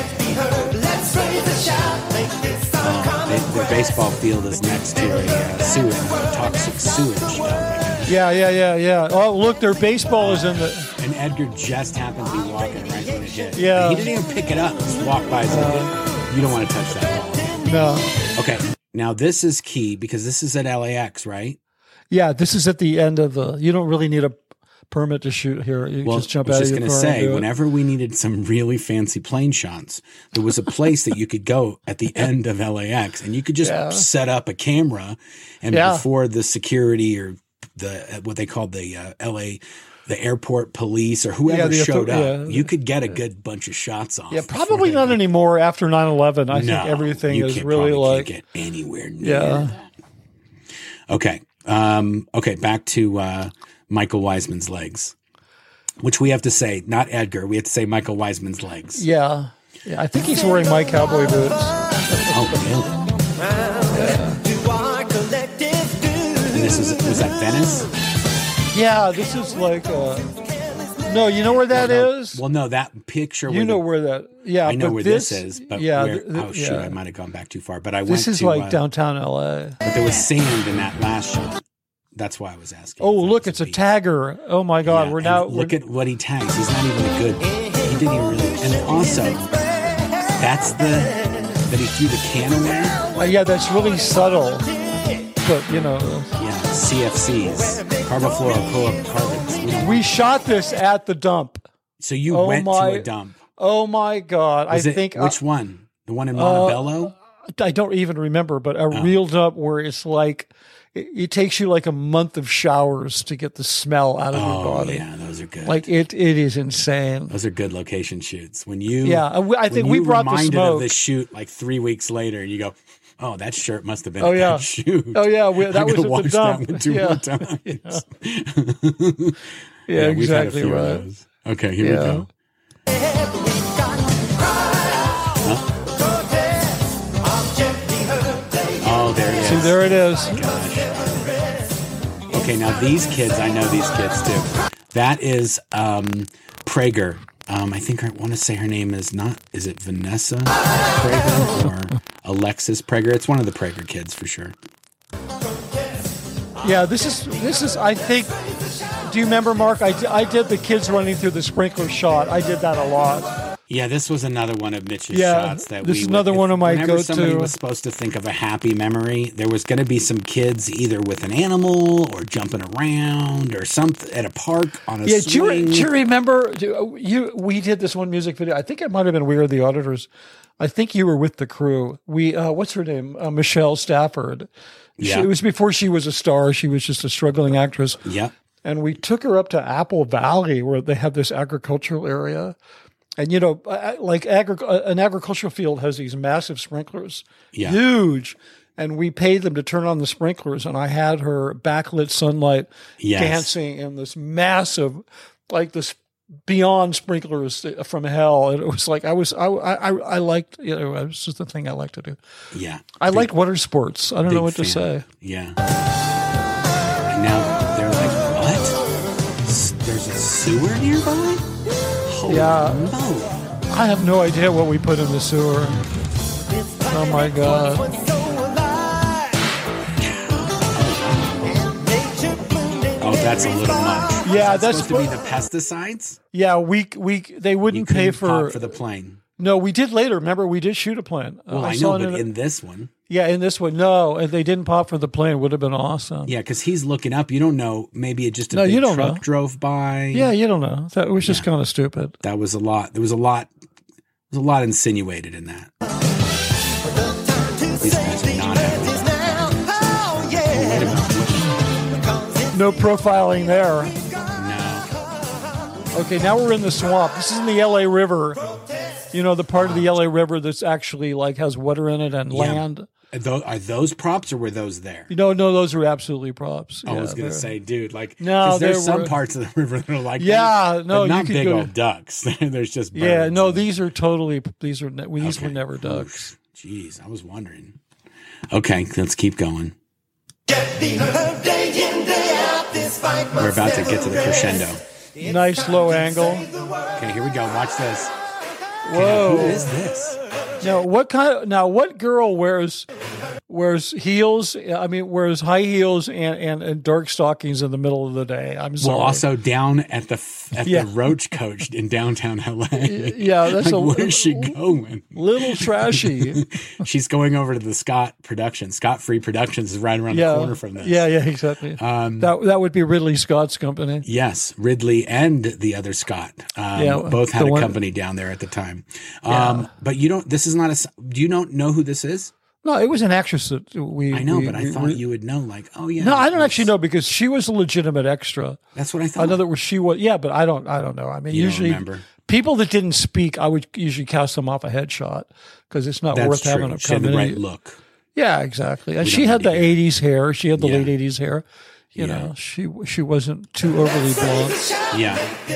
Uh, they, their baseball field is next to a uh, sewage, toxic sewage dump. Yeah, yeah, yeah, yeah. Oh, look, their baseball is in the. And Edgar just happened to be walking right when it hit. Yeah. He didn't even pick it up. Just walked by. Uh, you don't want to touch that ball. No. Okay. Now this is key because this is at L A X, right? Yeah, this is at the end of the. You don't really need a permit to shoot here. You Well, just jump I was out just of your going to car and say, do it. whenever we needed some really fancy plane shots, there was a place that you could go at the end of L A X, and you could just Yeah. set up a camera, and Yeah. before the security or the what they called the uh, L A, the airport police or whoever Yeah, the showed author- up, yeah. you could get a good bunch of shots off. Yeah, before probably they not got- anymore after nine eleven. I No, think everything you is can't- really probably like. can't get anywhere near Yeah. that. Okay. Um, okay. Back to uh, Michael Wiseman's legs, which we have to say, not Edgar. We have to say Michael Wiseman's legs. Yeah. Yeah, I think he's wearing my cowboy boots. Oh, really? And this was was that Venice? Yeah, this is like. Uh, no, you know where that is. Well, no, that picture. You where know the, where that. Yeah, I know but where this, is, but yeah, where, th- th- oh shoot, yeah. I might have gone back too far. But I This went is to like uh, downtown L A. but there was sand in that last shot. That's why I was asking. Oh, if that look, was it's a beach. tagger. Oh my God, Yeah, we're and now. look we're, at what he tags. He's not even a good. He didn't even really. And also, that's the that he threw the can away. uh, yeah, that's really subtle. But you know, Yeah, C F Cs, carbofluorocarbons. You know, we shot this at the dump. so you Oh went my- to a dump. Oh my God, Was I it, think which uh, one? The one in Montebello? I don't even remember, but a Oh. real dump where it's like it, it takes you like a month of showers to get the smell out of your oh body. yeah, those are good. Like it, it is insane. those are good location shoots. When you Yeah, I w- I think when we you brought the reminded smoke. of this shoot like three weeks later, and you go, "Oh, that shirt must have been Oh, a yeah. good shoot." Oh yeah, we, that I'm was gonna at watch the dump. that one two yeah. more times. Yeah, we've had a exactly few of right. those. Okay, here Yeah. we go. Oh, there it is. See, there it is. Gosh. Okay, now these kids, I know these kids too. That is um, Prager. Um, I think I want to say her name is not, is it Vanessa Prager or Alexis Prager? It's one of the Prager kids for sure. Yeah, this is this is. I think. Do you remember, Mark? I, di- I did the kids running through the sprinkler shot. I did that a lot. Yeah, this was another one of Mitch's Yeah, shots that this we is would- another if- one of my whenever somebody go-to. was supposed to think of a happy memory, there was going to be some kids either with an animal or jumping around or something at a park on a Yeah, do you, swing. do you remember? Do, you we did this one music video. I think it might have been We Are the Auditors. I think you were with the crew. We uh, what's her name? Uh, Michelle Stafford. She, Yeah. it was before she was a star. She was just a struggling actress. Yep. And we took her up to Apple Valley where they have this agricultural area. And, you know, uh, like agri- an agricultural field has these massive sprinklers, Yeah. huge. And we paid them to turn on the sprinklers. And I had her backlit sunlight Yes. dancing in this massive, like this beyond sprinklers from hell. And it was like, I was, I, I, I liked, you know, it was just the thing I like to do. Yeah. I like water sports. I don't know Big what to fan. say. Yeah. And now they're like, what? S- There's a sewer nearby? Holy Yeah. moly. I have no idea what we put in the sewer. Oh my God. Oh, that's a little much. Yeah, Is that that's supposed to be the pesticides. Yeah, we we they You wouldn't pay couldn't for pop for the plane. No, we did later. Remember, we did shoot a plane. Well, Uh, I saw know, it but in, in this one, yeah, in this one, no, and they didn't pop for the plane. It would have been awesome. yeah, because he's looking up. You don't know. Maybe it just a No, big you don't truck know. drove by. Yeah, you don't know. That was just Yeah. kind of stupid. That was a lot. There was a lot. There was a lot insinuated in that. These guys are not happy. Wait a minute. No profiling there. No. Okay, now we're in the swamp. This is in the L A River. You know, the part of the L A River that's actually like has water in it and Yeah. land. Are those, are those props or were those there? You know, no, those are absolutely props. I Yeah, was gonna they're- say, dude, like, No, 'cause there's there some were- parts of the river that are like, Yeah, that, no, but you not could big go- old ducks. There's just birds. Yeah, no, and- these are totally, these are, ne- these Okay. were never ducks. Jeez, I was wondering. Okay, let's keep going. We're about to get to the crescendo. Nice low angle. Okay, here we go. Watch this. Whoa. Who is this? Now, what kind of, now what girl wears wears heels? I mean, wears high heels and, and, and dark stockings in the middle of the day. I'm sorry. Well, also down at the at Yeah. the Roach Coach in downtown L A. Yeah, that's like, a where's she going? little trashy. She's going over to the Scott Productions. Scott Free Productions is right around Yeah, the corner from this. yeah, yeah, exactly. Um, that that would be Ridley Scott's company. Yes, Ridley and the other Scott, um, Yeah, both had the a one- company down there at the time. Um, But you don't. This is not a. Do you don't know who this is? No, it was an actress that we. I know, we- but I we- thought we- you would know. Like, oh yeah. No, I don't that's- actually know because she was a legitimate extra. That's what I thought. I know that was she was. Yeah, but I don't. I don't know. I mean, You don't usually remember. people that didn't speak, I would usually cast them off a headshot because it's not That's worth true. having them She had come the in. right look. Yeah, exactly. And We she don't had need the to hear. eighties hair. She had the Yeah. late eighties hair. You Yeah. know, she she wasn't too overly blonde. Yeah.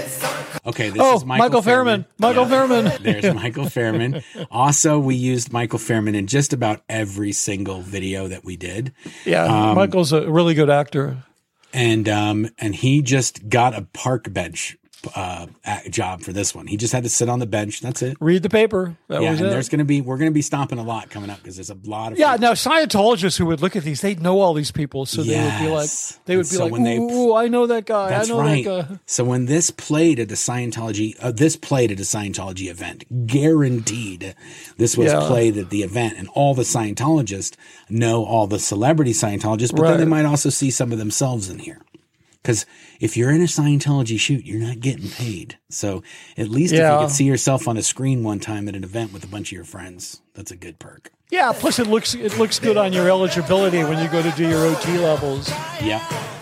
Okay. This Oh, is Michael, Michael Fairman. Michael Fairman. There's Michael Fairman. Also, we used Michael Fairman in just about every single video that we did. Yeah, Um, Michael's a really good actor. and um and he just got a park bench uh a- job for this one. He just had to sit on the bench. That's it. Read the paper. That Yeah, was and it. there's gonna be we're gonna be stomping a lot coming up because there's a lot of Yeah, now Scientologists who would look at these, they'd know all these people, so they would be like, Yes. they would And be so like, when they- "Ooh, I know that guy. That's I know right. that guy." So when this played at the Scientology, uh, this played at a Scientology event, guaranteed this was Yeah. played at the event, and all the Scientologists know all the celebrity Scientologists, but then Right. they might also see some of themselves in here. Because if you're in a Scientology shoot, you're not getting paid. So at least if Yeah. you could see yourself on a screen one time at an event with a bunch of your friends, that's a good perk. Yeah, plus it looks it looks good on your eligibility when you go to do your O T levels. Yep.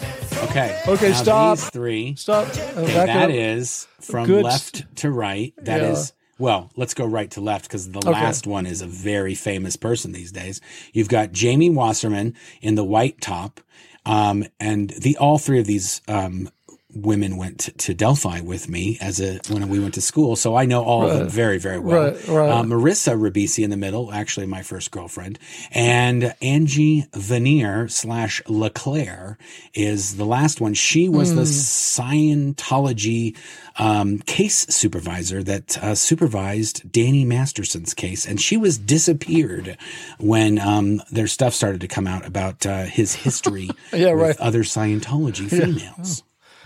Okay. Okay, Now stop. These three. Stop. Uh, Okay, back that it up. is from Good. left to right. That is Yeah. well, let's go right to left because the Okay. last one is a very famous person these days. You've got Jamie Wasserman in the white top. Um, and the all three of these um, women went to, to Delphi with me as a when we went to school, so I know all of them Right. very, very well. Right, right. Uh, Marissa Ribisi in the middle, actually my first girlfriend, and Angie Vanier slash Leclerc is the last one. She was the Scientology um, case supervisor that uh, supervised Danny Masterson's case, and she was disappeared when um, their stuff started to come out about uh, his history Yeah, with right. other Scientology females.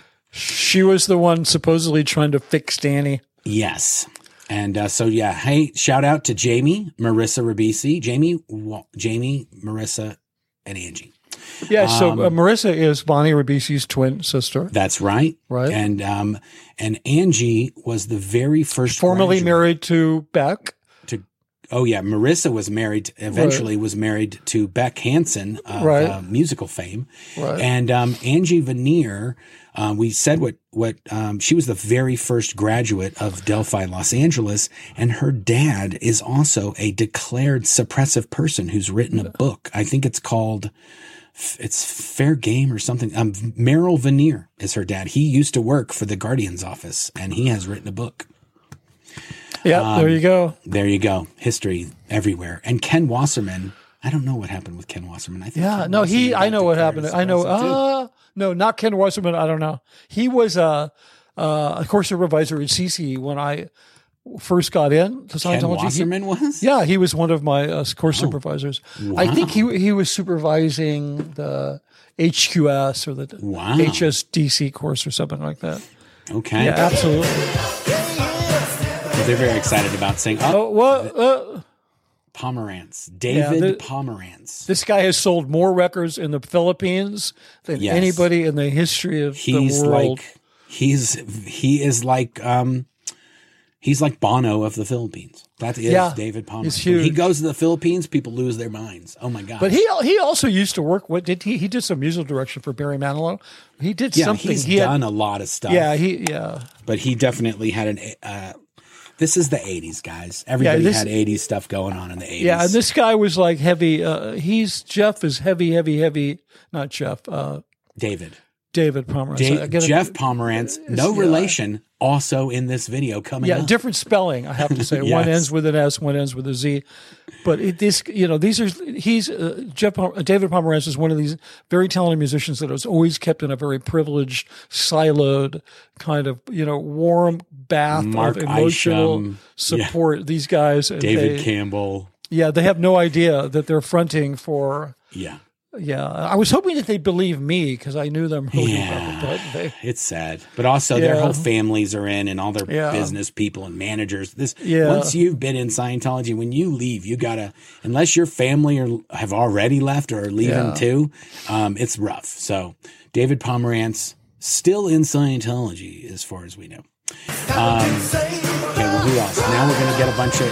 She was the one supposedly trying to fix Danny. Yes. And uh, so, yeah, hey, shout out to Jamie, Marissa Ribisi, Jamie, Wa- Jamie, Marissa, and Angie. Yeah, so Um, uh, Marissa is Bonnie Ribisi's twin sister, That's right. Right. And um, and Angie was the very first formerly graduate married to Beck. to. Oh yeah, Marissa was married. Eventually, was married to Beck Hansen of Right. uh, musical fame. Right. And um, Angie Vanier, uh, we said what what um, she was the very first graduate of Delphi, Los Angeles, and her dad is also a declared suppressive person who's written a book. I think it's called. It's Fair Game or something. Um, Merrill Vanier is her dad. He used to work for the Guardian's office, and he has written a book. Yeah, Um, there you go. There you go. History everywhere. And Ken Wasserman. I don't know what happened with Ken Wasserman. I think Yeah, Ken no, he. Wasserman I got know what declared happened. as I know. suppressive, too. Uh no, not Ken Wasserman. I don't know. He was a, uh, a course supervisor at C C when I first got in to Ken Scientology. He- Wasserman was? yeah, he was one of my uh, course supervisors. I think he he was supervising the H Q S or the Wow. H S D C course or something like that. Okay. Yeah, absolutely. They're very excited about saying, oh, Oh, well, uh, Pomerantz. David the- Pomerantz. this guy has sold more records in the Philippines than Yes. anybody in the history of He's the world. like, he's, he is like, um, he's like Bono of the Philippines. That is Yeah, David Pomerantz. he's When he huge. goes to the Philippines, people lose their minds. Oh my God. But he he also used to work. What did he? He did some musical direction for Barry Manilow. He did yeah, something. he's he had- done a lot of stuff. Yeah, he yeah. But he definitely had an, uh, this is the eighties, guys. Everybody this- had eighties stuff going on in the eighties. Yeah, and this guy was like heavy. Uh, he's Jeff is heavy, heavy, heavy. Not Jeff. Uh, David. David Pomerantz. Da- I get it. Jeff Pomerantz, no yeah. relation, also in this video coming Yeah, up. different spelling. I have to say, one Yes. ends with an S, one ends with a Z. But it, this, you know, these are he's uh, Jeff Pom- David Pomerantz is one of these very talented musicians that was always kept in a very privileged, siloed kind of you know warm bath Mark of emotional Isham, support. These guys, and David they- Campbell. yeah, they have no idea that they're fronting for. Yeah. Yeah, I was hoping that they'd believe me because I knew them really Yeah. well. But they, It's sad. But also their Yeah. whole families are in and all their Yeah. business people and managers. This Yeah. once you've been in Scientology, when you leave, you gotta unless your family are have already left or are leaving Yeah. too, um, it's rough. So David Pomerantz still in Scientology as far as we know. Um, okay, well who else? Now we're gonna get a bunch of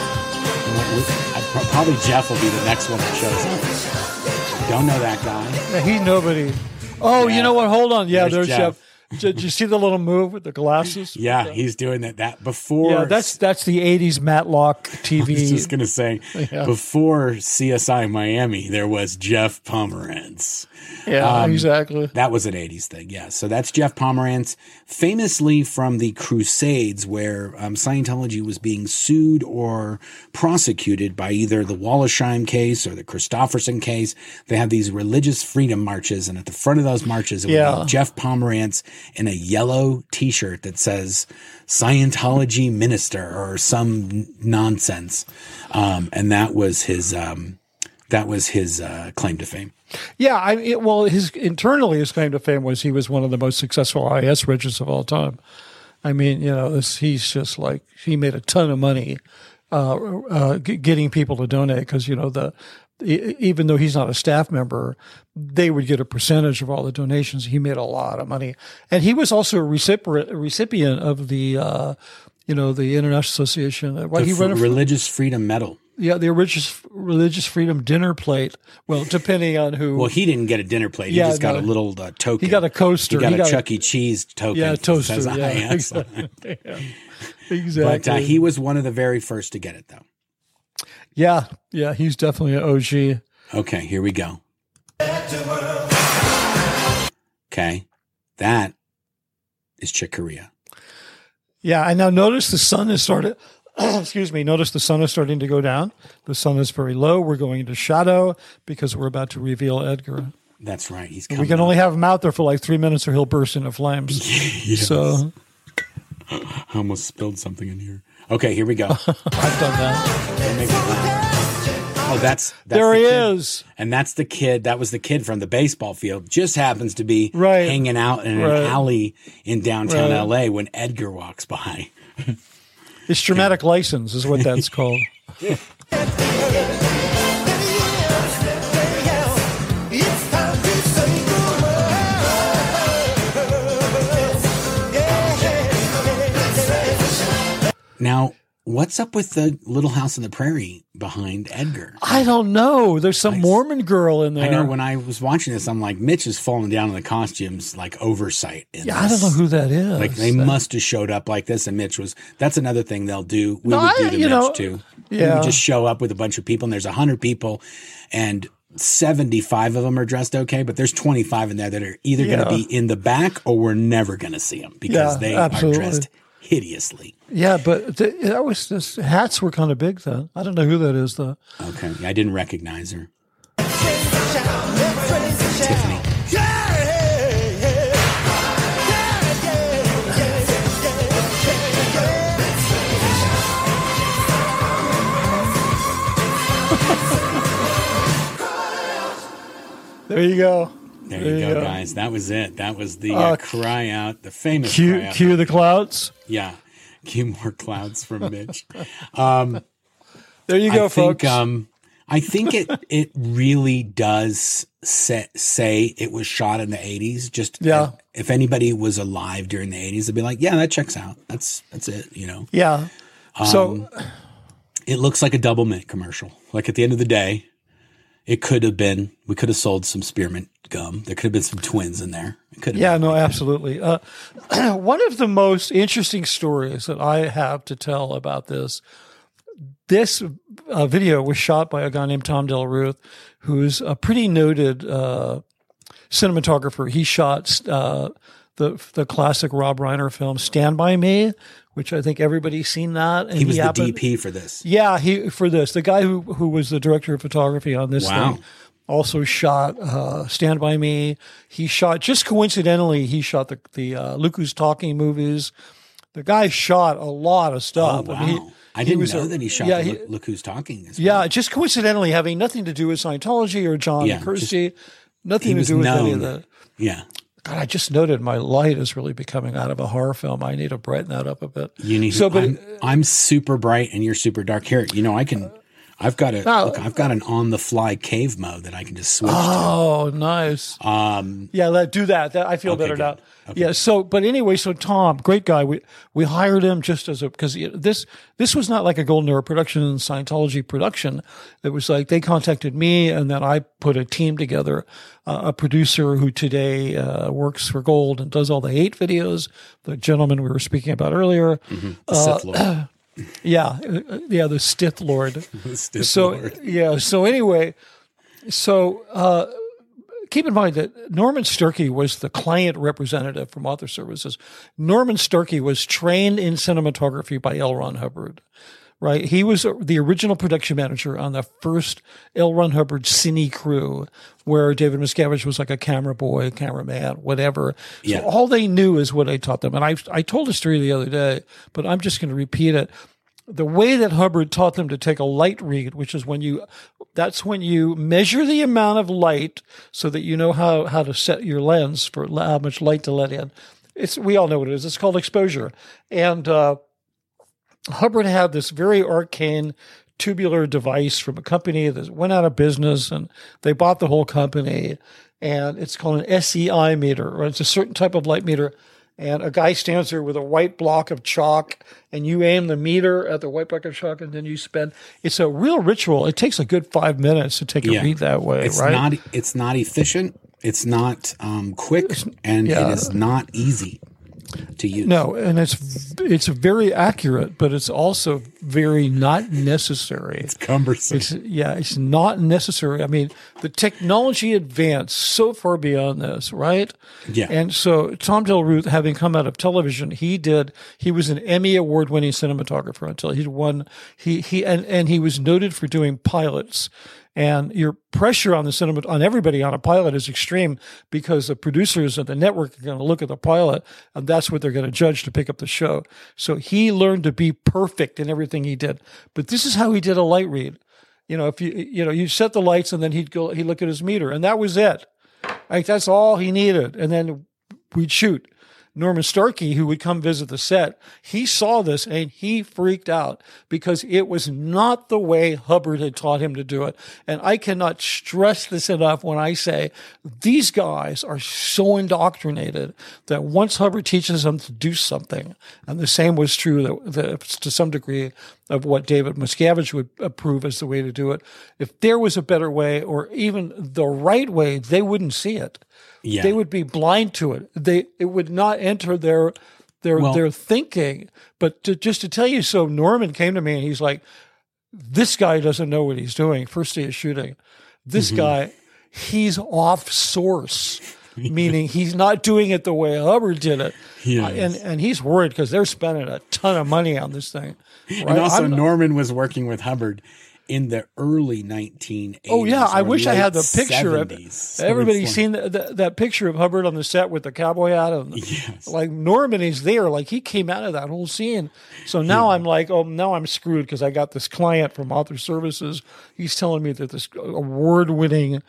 I- probably Jeff will be the next one that shows up. Don't know that guy. Yeah, he nobody. Oh, Yeah. you know what? Hold on. Yeah, There's there's, Jeff. Jeff. Did you see the little move with the glasses? Yeah, he's doing that. That before. Yeah, that's that's the eighties Matlock T I was V. just gonna say Yeah. before C S I Miami, there was Jeff Pomerantz. yeah, um, exactly. That was an eighties thing, yeah. So that's Jeff Pomerantz, famously from the Crusades, where um, Scientology was being sued or prosecuted by either the Wallersheim case or the Christofferson case. They had these religious freedom marches, and at the front of those marches, it would Yeah. be Jeff Pomerantz in a yellow T-shirt that says Scientology minister or some n- nonsense, um, and that was his um, that was his uh, claim to fame. Yeah, I it, well, his internally his claim to fame was he was one of the most successful I S regents of all time. I mean, you know, this, he's just like he made a ton of money uh, uh, g- getting people to donate because you know the e- even though he's not a staff member, they would get a percentage of all the donations. He made a lot of money, and he was also a recipient a recipient of the uh, you know the International Association. Why The he f- ran a, religious freedom medal. yeah the religious religious freedom dinner plate. Well, depending on who. Well, he didn't get a dinner plate. He Yeah, just got no. a little uh, token. He got a coaster. He got He a got a- Chuck E. Cheese token. yeah, that toaster. says, "I Yeah, am." exactly. Yeah, exactly. But uh, he was one of the very first to get it, though. yeah, yeah, he's definitely an O G. Okay, here we go. Okay, that is Chick Corea. Yeah, I now notice the sun has started. Excuse me. Notice the sun is starting to go down. The sun is very low. We're going into shadow because we're about to reveal Edgar. That's right. He's coming We can up. only have him out there for like three minutes, or he'll burst into flames. Yes. So I almost spilled something in here. Okay, here we go. I've done that. Don't make me laugh. Oh, that's, that's There the he kid. is. And that's the kid. That was the kid from the baseball field. Just happens to be Right. hanging out in Right. an alley in downtown Right. L A when Edgar walks by. It's dramatic license, is what that's called. It's time to say goodbye. Now, what's up with the Little House on the Prairie behind Edgar? I don't know. There's some Mormon girl in there. I know when I was watching this, I'm like, Mitch is falling down in the costumes like oversight. In Yeah, I this. don't know who that is. Like they That- must have showed up like this, and Mitch was. That's another thing they'll do. We No, would do I- to you Mitch know, too. We yeah. would just show up with a bunch of people, and there's a hundred people, and seventy-five of them are dressed okay, but there's twenty-five in there that are either going Yeah. to be in the back or we're never going to see them because Yeah, they absolutely. are dressed hideously. Yeah, but the, that was this hats were kind of big then. I don't know who that is though. Okay, I didn't recognize her. Tiffany. There you go. There, there you go, go, guys. That was it. That was the uh, uh, cry out, the famous cue, cry out. Cue the clouds. Yeah. Cue more clouds from Mitch. Um, there you go, I think, folks. Um, I think it it really does say, say it was shot in the eighties. Just yeah. if, if anybody was alive during the eighties, they'd be like, yeah, that checks out. That's that's it, you know? Yeah. Um, so it looks like a double mint commercial. Like at the end of the day, it could have been, we could have sold some spearmint gum. There could have been some twins in there. It could have yeah, been. no, absolutely. Uh, one of the most interesting stories that I have to tell about this, this uh, video was shot by a guy named Tom Del Ruth, who's a pretty noted uh, cinematographer. He shot uh, the the classic Rob Reiner film Stand By Me, which I think everybody's seen that. And he was he the happened, D P for this. Yeah, he for this. The guy who who was the director of photography on this wow. thing also shot uh, Stand By Me. He shot, just coincidentally, he shot the, the uh, Look Who's Talking movies. The guy shot a lot of stuff. Oh, wow. I, mean, he, I didn't he know a, that he shot yeah, the he, Look, Look Who's Talking. As well. Yeah, just coincidentally having nothing to do with Scientology or John yeah, Kirsty. just, nothing to do with known. any of that. Yeah. God, I just noted my light is really becoming out of a horror film. I need to brighten that up a bit. You need. So, but I'm, I'm super bright and you're super dark. Here, you know, I can. I've got a. Now, look, I've got an on-the-fly cave mode that I can just switch oh, to. Oh, nice. Um, yeah, let do that. that I feel okay, better good. now. Okay. Yeah. So, but anyway, so Tom, great guy. We we hired him just as a because this this was not like a Golden Era production, Scientology production. It was like they contacted me, and then I put a team together. Uh, a producer who today uh, works for Gold and does all the hate videos. The gentleman we were speaking about earlier. Mm-hmm. The Sith Lord. Uh, yeah, yeah, the Stith Lord. the Stith so Lord. yeah, so anyway, so uh, keep in mind that Norman Sturkey was the client representative from Author Services. Norman Sturkey was trained in cinematography by L. Ron Hubbard. Right, he was the original production manager on the first L. Ron Hubbard cine crew, where David Miscavige was like a camera boy, cameraman, whatever. Yeah. So all they knew is what I taught them. And I I told a story the other day, but I'm just going to repeat it. The way that Hubbard taught them to take a light read, which is when you, that's when you measure the amount of light so that you know how, how to set your lens for how much light to let in. It's, we all know what it is. It's called exposure. And, uh, Hubbard had this very arcane tubular device from a company that went out of business, and they bought the whole company, and it's called an S E I meter, or it's a certain type of light meter. And a guy stands there with a white block of chalk, and you aim the meter at the white block of chalk, and then you spend. It's a real ritual. It takes a good five minutes to take yeah. a read that way, it's right? Not, it's not efficient. It's not um, quick, and yeah. it is not easy to use. No, and it's it's very accurate, but it's also very not necessary. It's cumbersome. It's, yeah, it's not necessary. I mean, the technology advanced so far beyond this, right? Yeah. And so Tom Del Ruth, having come out of television, he did. He was an Emmy award-winning cinematographer until he won. He he and and he was noted for doing pilots. And your pressure on the cinema, on everybody on a pilot is extreme because the producers at the network are going to look at the pilot and that's what they're going to judge to pick up the show. So he learned to be perfect in everything he did. But this is how he did a light read. You know, if you, you know, you set the lights and then he'd go, he'd look at his meter and that was it. Like that's all he needed. And then we'd shoot. Norman Starkey, who would come visit the set, he saw this and he freaked out because it was not the way Hubbard had taught him to do it. And I cannot stress this enough when I say these guys are so indoctrinated that once Hubbard teaches them to do something, and the same was true that, that to some degree of what David Miscavige would approve as the way to do it, if there was a better way or even the right way, they wouldn't see it. Yeah. They would be blind to it. They it would not enter their their well, their thinking. But to, just to tell you, so Norman came to me and he's like, "This guy doesn't know what he's doing." First day of shooting, this mm-hmm. guy, he's off source, meaning he's not doing it the way Hubbard did it. Yes. Uh, and and he's worried because they're spending a ton of money on this thing. Right? And also, I'm, Norman was working with Hubbard in the early nineteen eighties. Oh yeah, I wish I had the picture of it. So everybody's like, seen the, the, that picture of Hubbard on the set with the cowboy hat. And yes. Like Norman is there, like he came out of that whole scene. So now yeah. I'm like, oh, now I'm screwed because I got this client from Author Services. He's telling me that this award-winning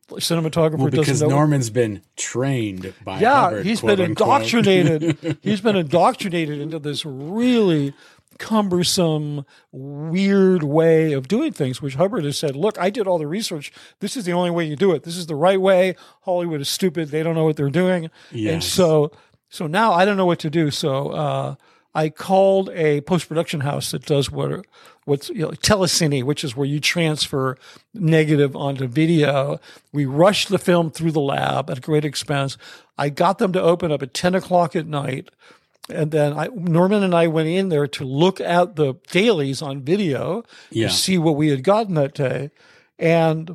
cinematographer Well, because doesn't know. Norman's been trained by Yeah, Hubbard, he's quote, been unquote. indoctrinated. He's been indoctrinated into this really cumbersome, weird way of doing things, which Hubbard has said, look, I did all the research. This is the only way you do it. This is the right way. Hollywood is stupid. They don't know what they're doing. And Yes. so, so now I don't know what to do. So, uh, I called a post-production house that does what, what's, you know, telecine, which is where you transfer negative onto video. We rushed the film through the lab at great expense. I got them to open up at ten o'clock at night. And then I, Norman and I went in there to look at the dailies on video Yeah. to see what we had gotten that day. And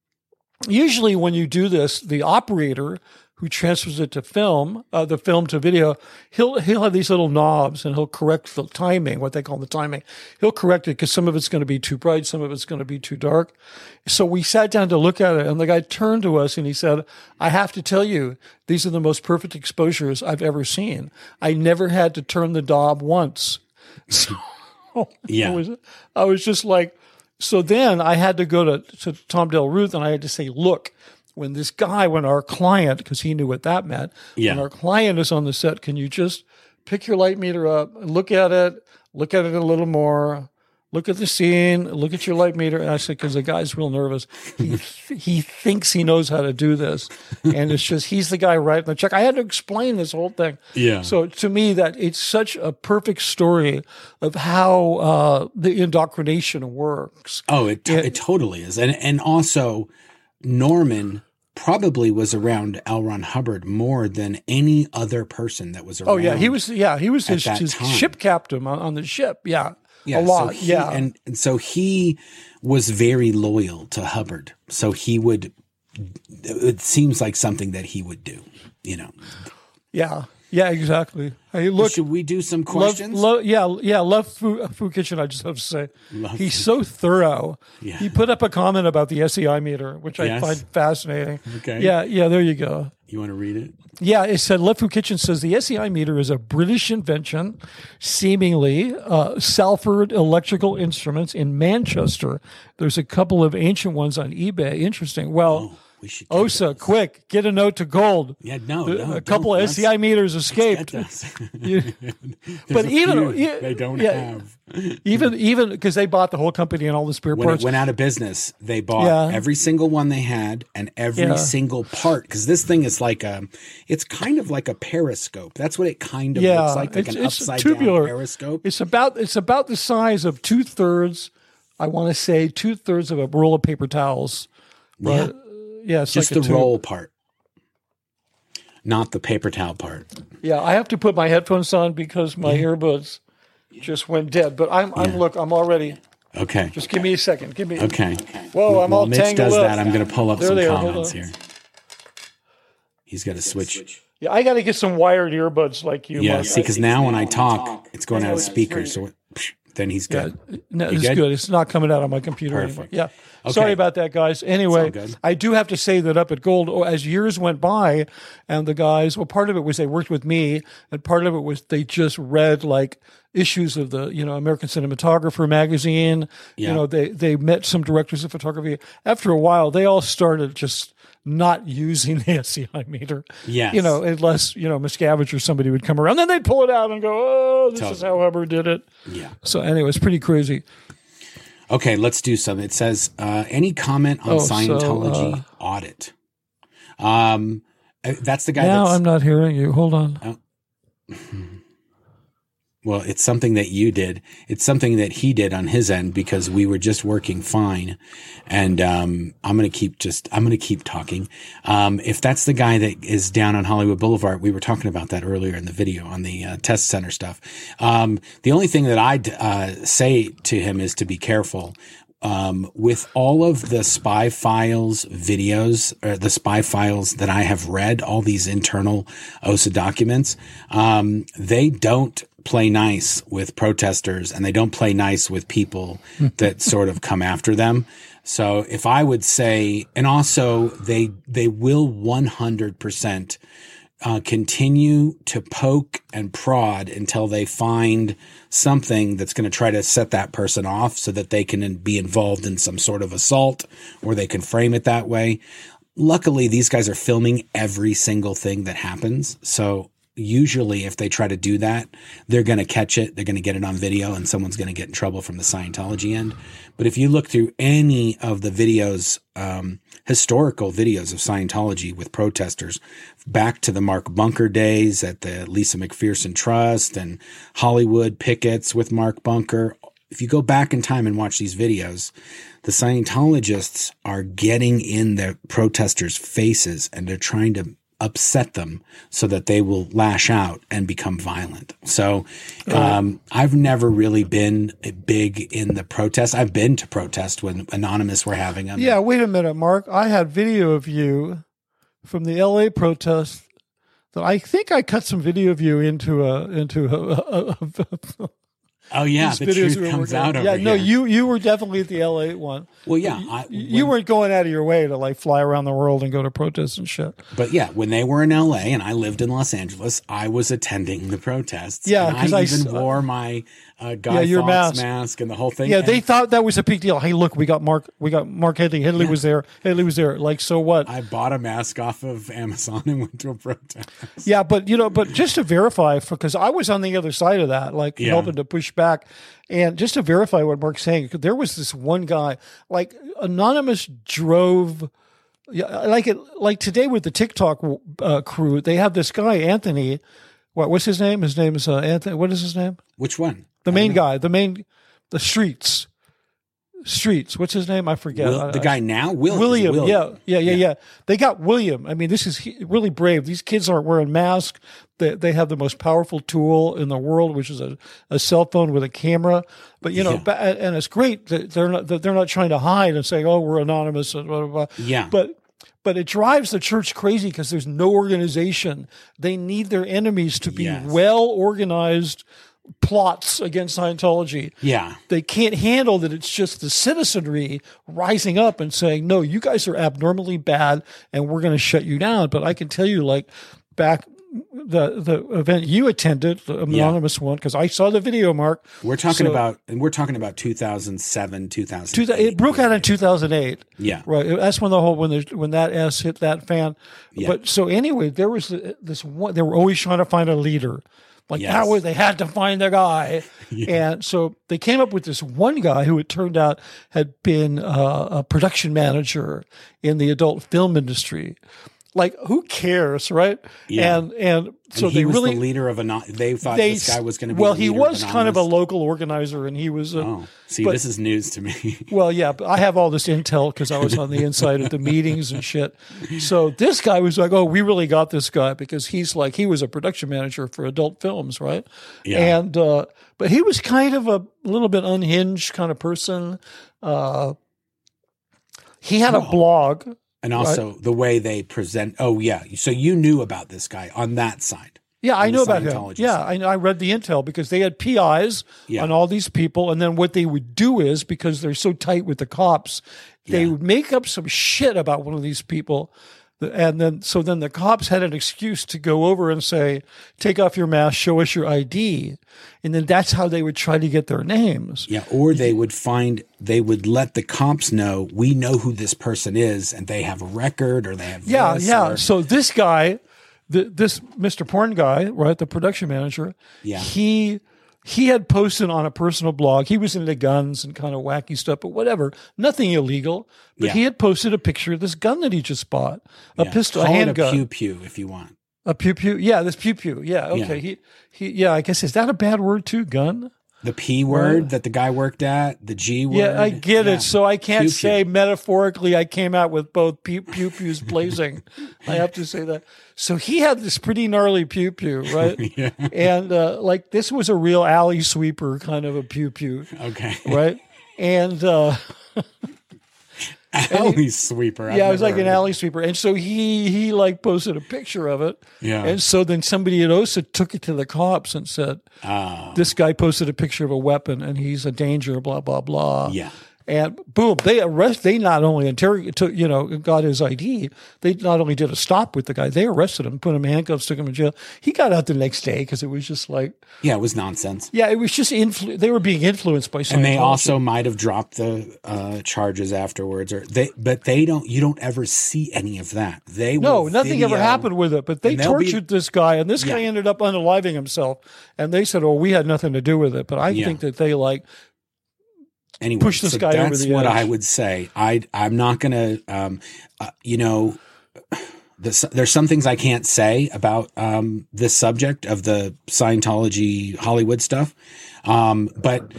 usually when you do this, the operator who transfers it to film, uh, the film to video, he'll he'll have these little knobs and he'll correct the timing, what they call the timing. He'll correct it because some of it's going to be too bright, some of it's going to be too dark. So we sat down to look at it, and the guy turned to us and he said, I have to tell you, these are the most perfect exposures I've ever seen. I never had to turn the knob once. So Yeah. I was, I was just like, so then I had to go to, to Tom Del Ruth and I had to say, look, when this guy, when our client, because he knew what that meant, Yeah. when our client is on the set, can you just pick your light meter up, look at it, look at it a little more, look at the scene, look at your light meter. And I said, because the guy's real nervous. He he thinks he knows how to do this. And it's just, he's the guy writing the check. I had to explain this whole thing. Yeah. So to me, that it's such a perfect story of how uh, the indoctrination works. Oh, it, t- it totally is. And, and also, Norman probably was around L. Ron Hubbard more than any other person that was around. Oh yeah, he was. Yeah, he was at his, that his time. ship captain on, on the ship. Yeah, Yeah, a lot. So he, yeah, and, and so he was very loyal to Hubbard. So he would. It seems like something that he would do. You know. yeah, yeah. Exactly. Hey, look. Should we do some Love, questions? love, yeah, yeah. Love Fu, Fu Kitchen. I just have to say, Love he's so thorough. Yeah. He put up a comment about the S E I meter, which I Yes. find fascinating. Okay. Yeah, yeah. There you go. You want to read it? Yeah, it said Love Fu Kitchen says the S E I meter is a British invention, seemingly uh, Salford Electrical Instruments in Manchester. There's a couple of ancient ones on eBay. Interesting. Well, Oh, we should. Get Osa, quick, get a note to Gold. Yeah, no, The- no. a couple don't. of S E I meters escaped. Let's get those. You- There's but a even few yeah, they don't yeah, have. even even because they bought the whole company and all the spare When parts. it went out of business, they bought Yeah. every single one they had and every Yeah. single part. Because this thing is like a, it's kind of like a periscope. That's what it kind of yeah, looks like, like it's, an it's upside tubular. down periscope. It's about it's about the size of two thirds. I want to say two thirds of a roll of paper towels. Yeah. But, yeah, it's Just like a the tube. roll part, not the paper towel part. Yeah, I have to put my headphones on because my earbuds just went dead. But I'm, I'm Yeah. look, I'm already. Okay. Just give me a second. Give me. Okay. Whoa, I'm While all Mitch tangled does up. that, I'm going to pull up There some they are. Hold comments on. here. He's got to switch. Yeah, I got to get some wired earbuds like you. Yeah, Mike. see, because now when I talk, it's going I out know of it's speaker. great. So it, then he's Yeah, good. no, You it's good? good? It's not coming out on my computer anymore. Perfect. Yeah. Okay. Sorry about that, guys. Anyway, good. I do have to say that up at Gold, oh, as years went by, and the guys, well, part of it was they worked with me, and part of it was they just read like issues of the, you know, American Cinematographer magazine. Yeah. You know, they they met some directors of photography. After a while, they all started just not using the S E I meter. Yes. You know, unless, you know, Miscavige or somebody would come around. Then they'd pull it out and go, oh, this is Totally. how Hubbard did it. Yeah. So anyway, it's pretty crazy. Okay, let's do something. It says, uh, any comment on Oh, so, Scientology uh, audit? Um, uh, that's the guy Now that's, I'm not hearing you. Hold on. well, it's something that you did. It's something that he did on his end because we were just working fine. And, um, I'm going to keep just, I'm going to keep talking. Um, if that's the guy that is down on Hollywood Boulevard, we were talking about that earlier in the video on the uh, test center stuff. Um, the only thing that I'd, uh, say to him is to be careful. Um, with all of the spy files videos, or the spy files that I have read, all these internal O S A documents, um, they don't play nice with protesters and they don't play nice with people that sort of come after them. So if I would say, and also they, they will one hundred percent Uh, continue to poke and prod until they find something that's going to try to set that person off so that they can be involved in some sort of assault or they can frame it that way. luckily, these guys are filming every single thing that happens. So usually if they try to do that, they're going to catch it. They're going to get it on video and someone's going to get in trouble from the Scientology end. But if you look through any of the videos, um, historical videos of Scientology with protesters back to the Mark Bunker days at the Lisa McPherson Trust and Hollywood pickets with Mark Bunker, if you go back in time and watch these videos, the Scientologists are getting in the protesters' faces and they're trying to upset them so that they will lash out and become violent. So um, I've never really been big in the protests. I've been to protest when Anonymous were having them. Yeah, wait a minute, Mark. I had video of you from the L A protest. That I think I cut some video of you into a into a, a, a, Oh yeah, the truth we comes working out on. over Yeah, no, here. you you were definitely at the L A one. Well, yeah, I, You when- weren't going out of your way to like fly around the world and go to protests and shit. But yeah, when they were in L A and I lived in Los Angeles, I was attending the protests. Yeah, and 'cause I I even s- wore my uh, Guy Yeah, your Fawkes mask. mask and the whole thing. Yeah, And- they thought that was a big deal. Hey, look, we got Mark. We got Mark Headley. Headley was there. Headley was there. Like, so what? I bought a mask off of Amazon and went to a protest. Yeah, but you know, but just to verify, because I was on the other side of that, like Yeah. helping to push back, and just to verify what Mark's saying, 'cause there was this one guy, like Anonymous drove, yeah, like it, like today with the TikTok uh, crew, they have this guy Anthony. What what's his name? His name is uh, Anthony. What is his name? Which one? The I main don't know. guy. The main, the streets, streets. What's his name? I forget. Will, I- the I- guy now, Will, William, William. yeah, yeah, yeah, yeah. They got William. I mean, this is he- really brave. These kids aren't wearing masks. They they have the most powerful tool in the world, which is a, a cell phone with a camera. But you know, Yeah. ba- and it's great that they're not that they're not trying to hide and saying, "Oh, we're anonymous." And blah, blah, blah. Yeah. But but it drives the church crazy because there's no organization. They need their enemies to be Yes. well organized plots against Scientology. Yeah. They can't handle that it's just the citizenry rising up and saying, no, you guys are abnormally bad and we're going to shut you down. But I can tell you, like, back the the event you attended, the anonymous one, because I saw the video, Mark. We're talking So- about, and we're talking about two thousand seven, two thousand Two, eight. it broke out in two thousand eight. Yeah. Right. That's when the whole, when the, when that S hit that fan. Yeah. But so anyway, there was this one, they were always trying to find a leader. Like Yes. that was, they had to find the guy. And so they came up with this one guy who it turned out had been uh, a production manager in the adult film industry. Like, who cares, right? Yeah. And, and so And he they was really, the leader of a. They thought they, this guy was going to be. well, the he leader was kind of a Anonymous. local organizer and he was a, Oh, see, but- this is news to me. well, yeah, but I have all this intel because I was on the inside of the meetings and shit. So this guy was like, "Oh, we really got this guy because he's like he was a production manager for adult films, right?" Yeah. And uh, but he was kind of a little bit unhinged kind of person. Uh, he had a Oh. blog. And also the way they present. Oh, yeah. So you knew about this guy on that side. Yeah, I On know the about him. Scientology Yeah, side. I, I read the intel because they had P Is Yeah. on all these people, and then what they would do is because they're so tight with the cops, they Yeah. would make up some shit about one of these people, and then so then the cops had an excuse to go over and say, "Take off your mask, show us your I D," and then that's how they would try to get their names. Yeah. Or they would find, they would let the cops know, we know who this person is and they have a record or they have. Yeah, this, yeah. or- So this guy, the, this Mister Porn guy, right, the production manager, Yeah. he he had posted on a personal blog. He was into guns and kind of wacky stuff, but whatever, nothing illegal. But Yeah. he had posted a picture of this gun that he just bought, a yeah. pistol, Call a it handgun, a pew pew if you want. a pew pew. Yeah, this pew pew. Yeah, okay. Yeah. He he. Yeah, I guess is that a bad word too? Gun. The P word that the guy worked at, the G word. Yeah, I get Yeah. it. So I can't Pew-pew. say metaphorically I came out with both pew pew pews blazing. I have to say that. So he had this pretty gnarly pew pew, right? Yeah. And uh, like this was a real alley sweeper kind of a pew pew, Okay. right? And uh, Alley sweeper. I've yeah, it was never like an heard of alley sweeper. And so he he like posted a picture of it. Yeah. And so then somebody at O S A took it to the cops and said, Ah. "This guy posted a picture of a weapon and he's a danger." Blah blah blah. Yeah. And boom, they arrest. They not only interrogated, you know, got his I D. They not only did a stop with the guy, they arrested him, put him in handcuffs, took him in jail. He got out the next day because it was just like, yeah, it was nonsense. yeah, it was just influ- They were being influenced by Scientology. And they also might have dropped the uh, charges afterwards, or they, but they don't. You don't ever see any of that. They no, will nothing video, ever happened with it. But they and they'll be- tortured this guy, and this guy Yeah. ended up unaliving himself. And they said, "Oh, we had nothing to do with it." But I Yeah. think that they like. Anyway, push this so guy over that's the what edge. I would say. I I'm not gonna, um, uh, you know, this, there's some things I can't say about um, this subject of the Scientology Hollywood stuff, um, but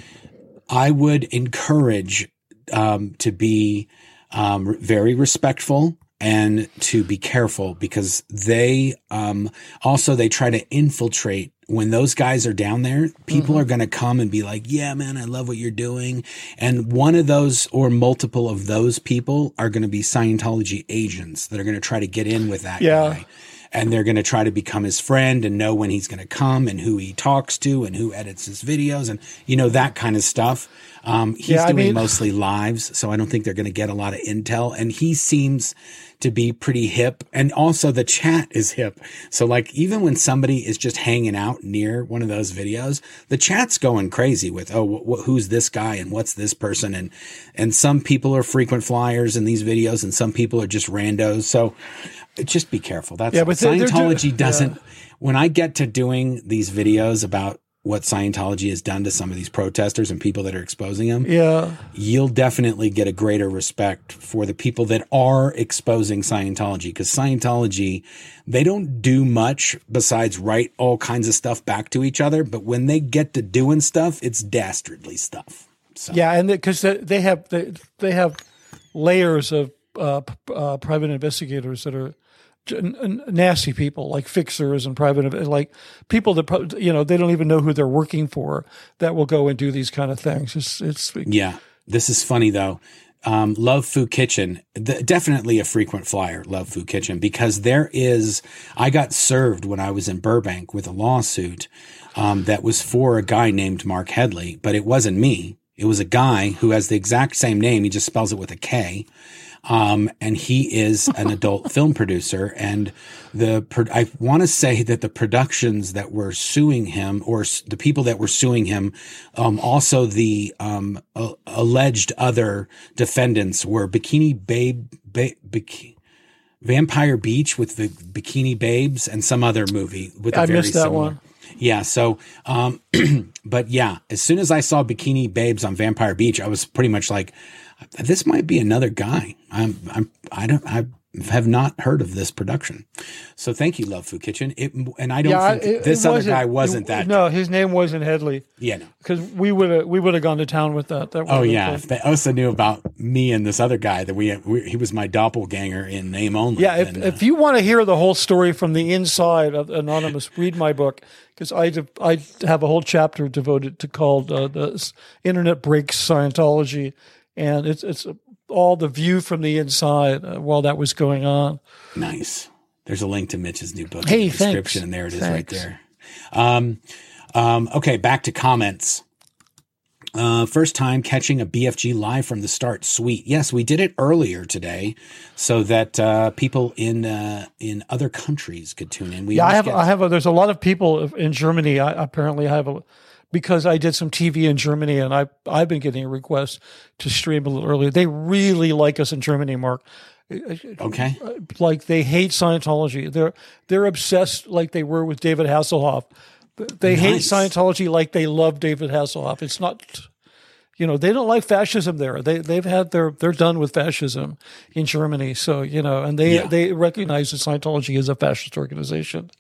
I would encourage um, to be um, very respectful and to be careful, because they um, also they try to infiltrate. When those guys are down there, people Mm-hmm. are going to come and be like, yeah, man, I love what you're doing. And one of those or multiple of those people are going to be Scientology agents that are going to try to get in with that Yeah. guy. And they're going to try to become his friend and know when he's going to come and who he talks to and who edits his videos and, you know, that kind of stuff. Um, he's Yeah, I doing mean- mostly lives, so I don't think they're going to get a lot of intel. And he seems to be pretty hip. And also the chat is hip. So like even when somebody is just hanging out near one of those videos, the chat's going crazy with, oh, wh- wh- who's this guy and what's this person? And, and some people are frequent flyers in these videos and some people are just randos. So just be careful. That's Yeah, all. but they- they're do- Scientology doesn't, yeah. when I get to doing these videos about what Scientology has done to some of these protesters and people that are exposing them, Yeah. you'll definitely get a greater respect for the people that are exposing Scientology, because Scientology, they don't do much besides write all kinds of stuff back to each other. But when they get to doing stuff, it's dastardly stuff. So, Yeah, and because they, they have they, they have layers of uh, p- uh, private investigators that are j- n- n- nasty people, like fixers and private inv- like people that pro- you know they don't even know who they're working for that will go and do these kind of things. It's it's yeah. This is funny though. Um, Love Food Kitchen, the, definitely a frequent flyer, Love Food Kitchen, because there is, I got served when I was in Burbank with a lawsuit um, that was for a guy named Mark Headley, but it wasn't me. It was a guy who has the exact same name. He just spells it with a K. Um, and he is an adult film producer. And the, pro- I want to say that the productions that were suing him, or s- the people that were suing him, um, also the, um, a- alleged other defendants were Bikini Babe, ba- Bik- Vampire Beach with the Bikini Babes and some other movie with a I very missed that similar. one. Yeah. So, um, but yeah, as soon as I saw Bikini Babes on Vampire Beach, I was pretty much like, this might be another guy. I'm, I'm, I don't, I have not heard of this production. So thank you, Love Food Kitchen. It, and I don't yeah. think it- this it other guy wasn't it- that. No, his name wasn't Headley. Yeah. No. Because we would have we would have gone to town with that. that Oh would've yeah. been- If they also knew about me and this other guy that we, we he was my doppelganger in name only. Yeah, if, then, uh, if you want to hear the whole story from the inside of Anonymous, read my book, because I de- I have a whole chapter devoted to called uh, the S- Internet Breaks Scientology, and it's it's all the view from the inside uh, while that was going on. Nice. There's a link to Mitch's new book Hey, in the thanks. description, and there it is Thanks. right there. Um, um, okay, back to comments. Uh, first time catching a B F G live from the start. Sweet. Yes, we did it earlier today so that uh, people in uh, in other countries could tune in. We Yeah, I always have get- I have a, there's a lot of people in Germany. I apparently have a because I did some T V in Germany, and I I've been getting requests to stream a little earlier. They really like us in Germany, Mark. Okay. Like they hate Scientology. They're they're obsessed like they were with David Hasselhoff. They hate Nice. Scientology like they love David Hasselhoff. It's not, you know, they don't like fascism there. They they've had their they're done with fascism in Germany. So you know, and they Yeah. they recognize that Scientology is a fascist organization.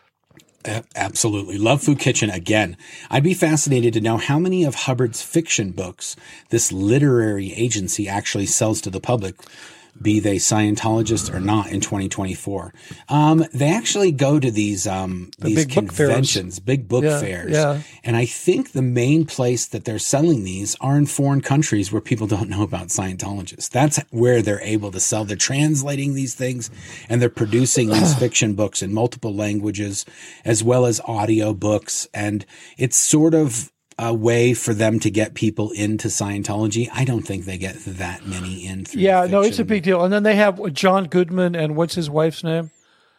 A- Absolutely. Love Food Kitchen again. I'd be fascinated to know how many of Hubbard's fiction books this literary agency actually sells to the public, be they Scientologists or not, in twenty twenty-four. Um, they actually go to these um, these big book fairs. conventions, big book Yeah, fairs. yeah. And I think the main place that they're selling these are in foreign countries where people don't know about Scientologists. That's where they're able to sell. They're translating these things and they're producing these fiction books in multiple languages as well as audio books. And it's sort of a way for them to get people into Scientology. I don't think they get that many in through Yeah, fiction. no, it's a big deal. And then they have John Goodman, and what's his wife's name?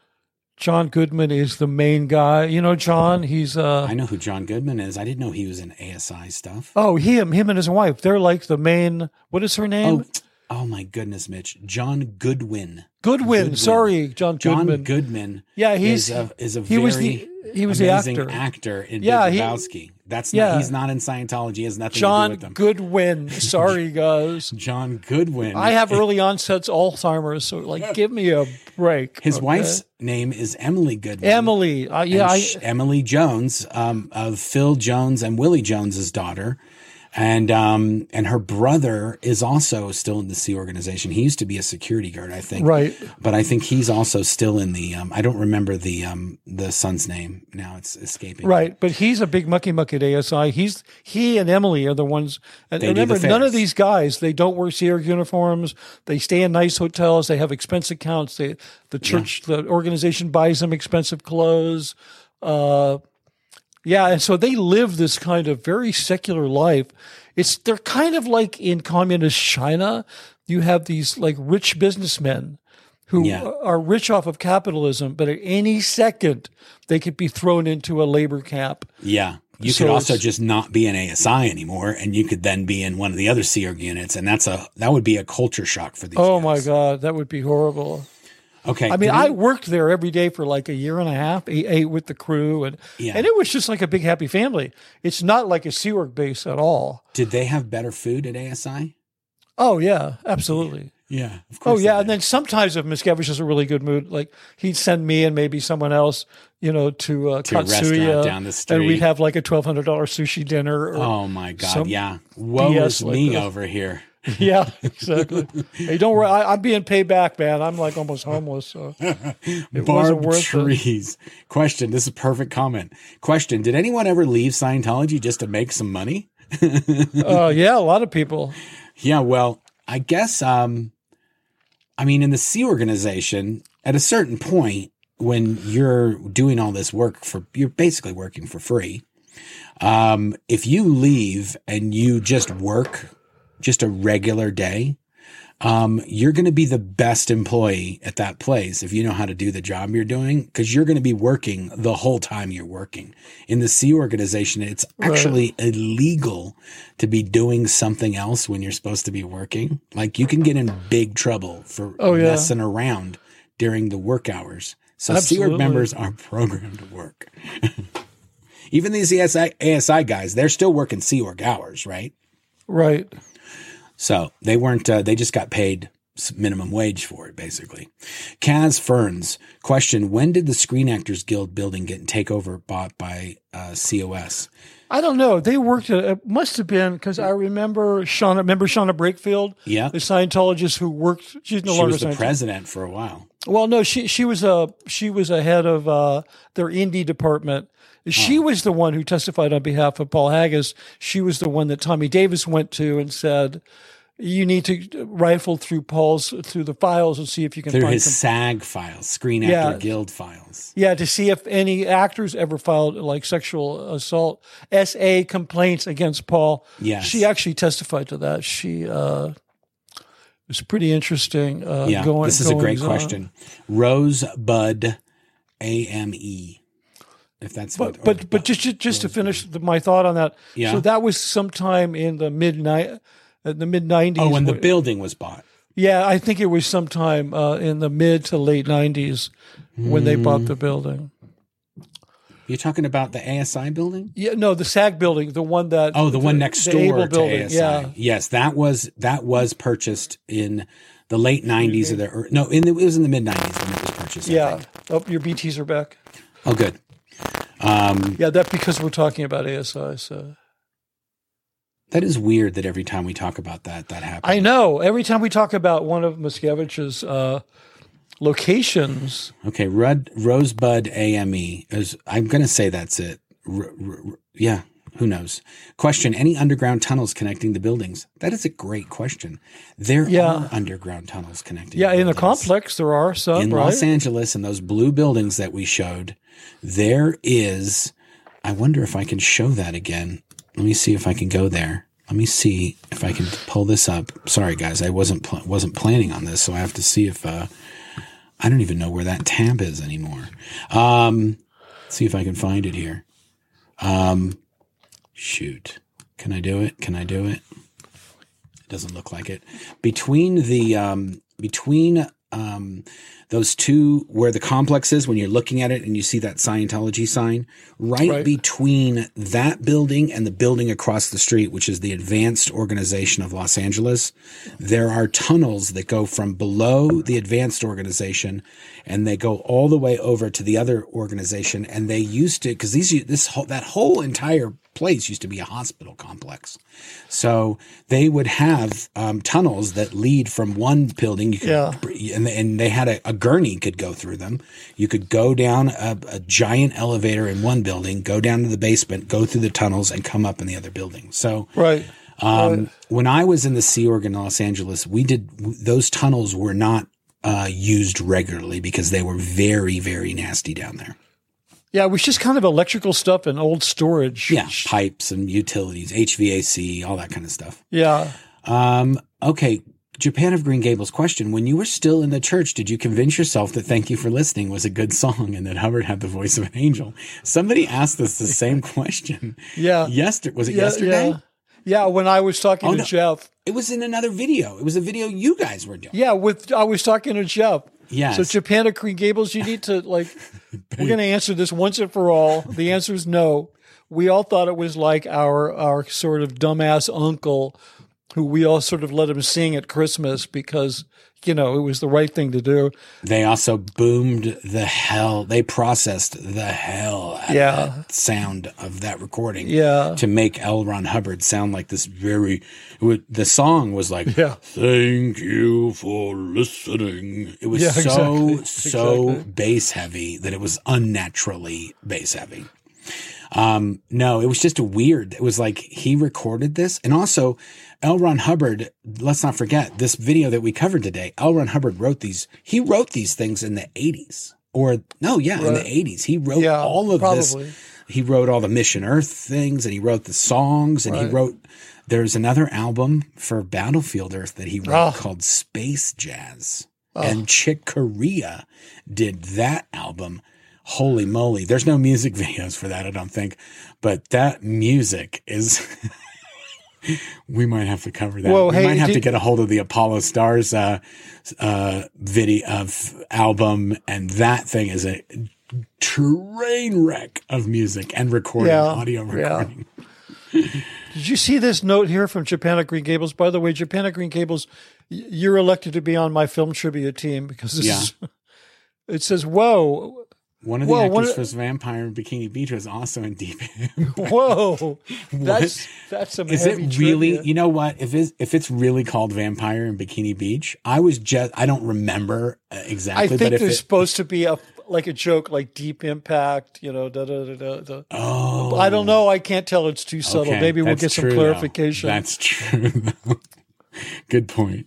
John Goodman is the main guy. You know, John, he's uh I know who John Goodman is. I didn't know he was in A S I stuff. oh, him, him and his wife. They're like the main. What is her name? Oh, oh my goodness, Mitch. John Goodwin. Goodwin. Goodwin. Sorry, John John Goodman. Goodman. Yeah, he's- is a, is a he very was the- he was the amazing actor. actor in Yeah, Big he- Lebowski. That's yeah. not, he's not in Scientology. He has nothing to do John with them. Goodwin. Sorry, guys. John Goodwin. I have early onset Alzheimer's, so like, give me a break. His okay? wife's name is Emily Goodwin. Emily. Uh, yeah, And I, sh- Emily Jones, um, of Phil Jones and Willie Jones's daughter. And um, and her brother is also still in the Sea Organization. He used to be a security guard, I think. Right. But I think he's also still in the. Um, I don't remember the um, the son's name now. It's escaping. right. But he's a big mucky muck at A S I. He's he and Emily are the ones. And They do remember, the none of fairs. these guys, they don't wear Sea Org uniforms. They stay in nice hotels. They have expense accounts. They the church, the organization buys them expensive clothes. Uh, Yeah, and so they live this kind of very secular life. It's they're kind of like in communist China. You have these like rich businessmen who Yeah. are rich off of capitalism, but at any second they could be thrown into a labor camp. Yeah. You So could also it's- just not be in A S I anymore, and you could then be in one of the other Sea Org units, and that's a that would be a culture shock for these. Oh my guys. God, that would be horrible. Okay. I mean, did I you- worked there every day for like a year and a half, ate, ate with the crew, and Yeah. and it was just like a big happy family. It's not like a Sea Org base at all. did they have better food at A S I? Oh yeah, absolutely. Yeah. Of Oh course. yeah, they and did. then sometimes if Miscavige is a really good mood, like he'd send me and maybe someone else, you know, to, uh, To a restaurant Katsuya, down the and street. we'd have like a twelve hundred dollar sushi dinner. Or, Oh my God! some Yeah, woe B is S like me that. over here. Yeah, exactly. Hey, don't worry, I, I'm being paid back, man. I'm like almost homeless, so it wasn't Barb worth it. trees. Question. This is a perfect comment. Question. Did anyone ever leave Scientology just to make some money? Uh, yeah, a lot of people. Yeah. Well, I guess. Um, I mean, in the Sea Organization, at a certain point, when you're doing all this work for, you're basically working for free. Um, if you leave and you just work just a regular day, um, you're going to be the best employee at that place if you know how to do the job you're doing, because you're going to be working the whole time you're working. In the Sea Organization, it's actually illegal to be doing something else when you're supposed to be working. Like you can get in big trouble for Oh, yeah. messing around during the work hours. So Sea Org Absolutely. members are programmed to work. Even these A S I, A S I guys, they're still working Sea Org hours, right? Right. So they weren't, uh, they just got paid s- minimum wage for it, basically. Kaz Ferns, question, when did the Screen Actors Guild building get takeover bought by uh, C O S? I don't know. They worked at, it must have been because I remember Shauna, remember Shauna Brakefield? Yeah. The Scientologist who worked, she's no She longer was the Scientologist. president for a while. Well, no, she she was a she was a head of uh, their indie department. She Oh. was the one who testified on behalf of Paul Haggis. She was the one that Tommy Davis went to and said, "You need to rifle through Paul's through the files and see if you can Through find his some, SAG files, Screen Yeah. Actor Guild files. yeah to see if any actors ever filed like sexual assault S A complaints against Paul." Yes. She actually testified to that. She uh, it was pretty interesting. Uh, Yeah, going, this is a great goings on. question. Rosebud A M E. If that's But what, but or- but just just, just to finish the, my thought on that, Yeah. so that was sometime in the mid ni- uh, the mid nineties. oh, when the building was bought. yeah, I think it was sometime uh, in the mid to late nineties when they Mm. bought the building. You're talking about the A S I building? Yeah, no, the SAG building, the one that Oh, the one next the door Able to building. A S I. Yeah, Yes, that was that was purchased in the late nineties or the or, no, in the, it was in the mid nineties when it was purchased. I yeah. think. Oh, your B Ts are back. Oh, good. Um, Yeah, that because we're talking about A S I. So that is weird that every time we talk about that, that happens. I know every time we talk about one of Miscavige's uh, locations. Okay, Rud, Rosebud A M E is. I'm going to say that's it. R, r, r- yeah, who knows? Question: any underground tunnels connecting the buildings? That is a great question. There Yeah. are underground tunnels connecting. Yeah, in the buildings. complex there are some, in right? Los Angeles, in those blue buildings that we showed, there is. I wonder if I can show that again. let me see if I can go there. Let me see if I can pull this up. Sorry, guys, I wasn't pl- wasn't planning on this, so I have to see if uh, I don't even know where that tab is anymore. Um, see if I can find it here. Um, shoot, can I do it? Can I do it? It doesn't look like it. Between the um, between um, those two, where the complex is, when you're looking at it and you see that Scientology sign, right, right between that building and the building across the street, which is the Advanced Organization of Los Angeles, there are tunnels that go from below the Advanced Organization and they go all the way over to the other organization. And they used to, because these, this whole, that whole entire place used to be a hospital complex. So they would have um, tunnels that lead from one building. You could, yeah. and, and they had a, a gurney could go through them. You could go down a, a giant elevator in one building, go down to the basement, go through the tunnels, and come up in the other building. So right. Um, right. when I was in the Sea Org in Los Angeles, we did those tunnels were not uh, used regularly because they were very, very nasty down there. Yeah, it was just kind of electrical stuff and old storage. Yeah, pipes and utilities, H V A C, all that kind of stuff. Yeah. Um, okay, Japan of Green Gables question. When you were still in the church, did you convince yourself that Thank You for Listening was a good song and that Hubbard had the voice of an angel? Somebody asked us the same question. Yeah. Yesterday. Was it yeah, yesterday? Yeah. yeah, when I was talking oh, to no. Jeff. It was in another video. It was a video you guys were doing. Yeah, with I was talking to Jeff. Yes. So Japan of Green Gables, you need to like, we're going to answer this once and for all. The answer is no. We all thought it was like our, our sort of dumbass uncle who we all sort of let him sing at Christmas because, you know, it was the right thing to do. They also boomed the hell. They processed the hell out yeah. of that sound of that recording yeah. to make L. Ron Hubbard sound like this very, it would, the song was like, yeah. thank you for listening. It was yeah, so, exactly. so exactly. bass heavy that it was unnaturally bass heavy. Um, no, it was just a weird, it was like he recorded this. And also L. Ron Hubbard, let's not forget this video that we covered today. L. Ron Hubbard wrote these, he wrote these things in the eighties or no, yeah, right. in the eighties. He wrote yeah, all of probably. this. He wrote all the Mission Earth things and he wrote the songs and right. he wrote, there's another album for Battlefield Earth that he wrote oh. called Space Jazz. Oh. And Chick Corea did that album. Holy moly. There's no music videos for that, I don't think. But that music is, we might have to cover that. Whoa, we hey, might have did, to get a hold of the Apollo Stars uh, uh, video of album. And that thing is a train wreck of music and recording, yeah, audio recording. Yeah. Did you see this note here from Japan at Green Gables? By the way, Japan at Green Gables, you're elected to be on my film trivia team because this yeah. is, it says, whoa. One of the Whoa, actors of, for Vampire in Bikini Beach was also in Deep Impact. Whoa, that's that's some is heavy it really? trivia. You know what? If it's if it's really called Vampire in Bikini Beach, I was just I don't remember exactly. I think but if there's it, supposed to be a like a joke like Deep Impact. You know, da da da da. da. Oh, I don't know. I can't tell. It's too subtle. Okay, Maybe we'll get some true, clarification. Though. That's true. Good point.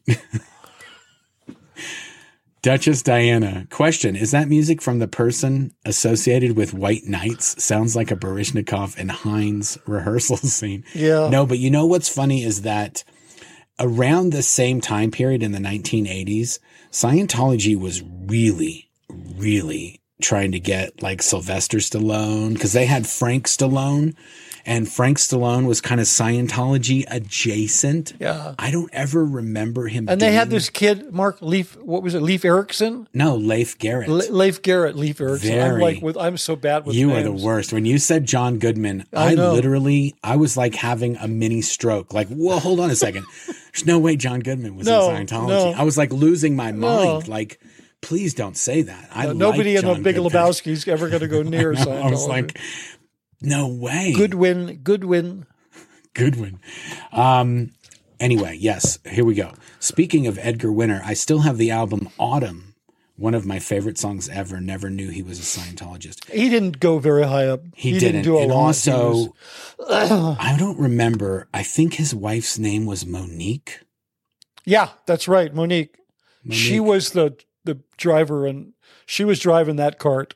Duchess Diana, question, is that music from the person associated with White Knights? Sounds like a Baryshnikov and Hines rehearsal scene. Yeah. No, but you know what's funny is that around the same time period in the nineteen eighties, Scientology was really, really trying to get like Sylvester Stallone because they had Frank Stallone. And Frank Stallone was kind of Scientology adjacent. Yeah. I don't ever remember him. And doing, they had this kid, Mark Leaf, what was it, Leif Erikson? No, Leif Garrett. Le- Leif Garrett, Leif Erikson. Very, I'm like, with, I'm so bad with You names. are the worst. When you said John Goodman, I, I know. literally, I was like having a mini stroke. Like, well, hold on a second. There's no way John Goodman was no, in Scientology. No. I was like losing my mind. No. Like, please don't say that. I no, like nobody in John the Big Goodman. Lebowski's ever going to go near I know, Scientology. I was like, no way. Goodwin, Goodwin. Goodwin. Um, anyway, yes, here we go. Speaking of Edgar Winter, I still have the album Autumn, one of my favorite songs ever. Never knew he was a Scientologist. He didn't go very high up. He, he didn't. didn't do a and lot. also, was, I don't remember. I think his wife's name was Monique. Yeah, that's right, Monique. Monique. She was the the driver, and she was driving that cart.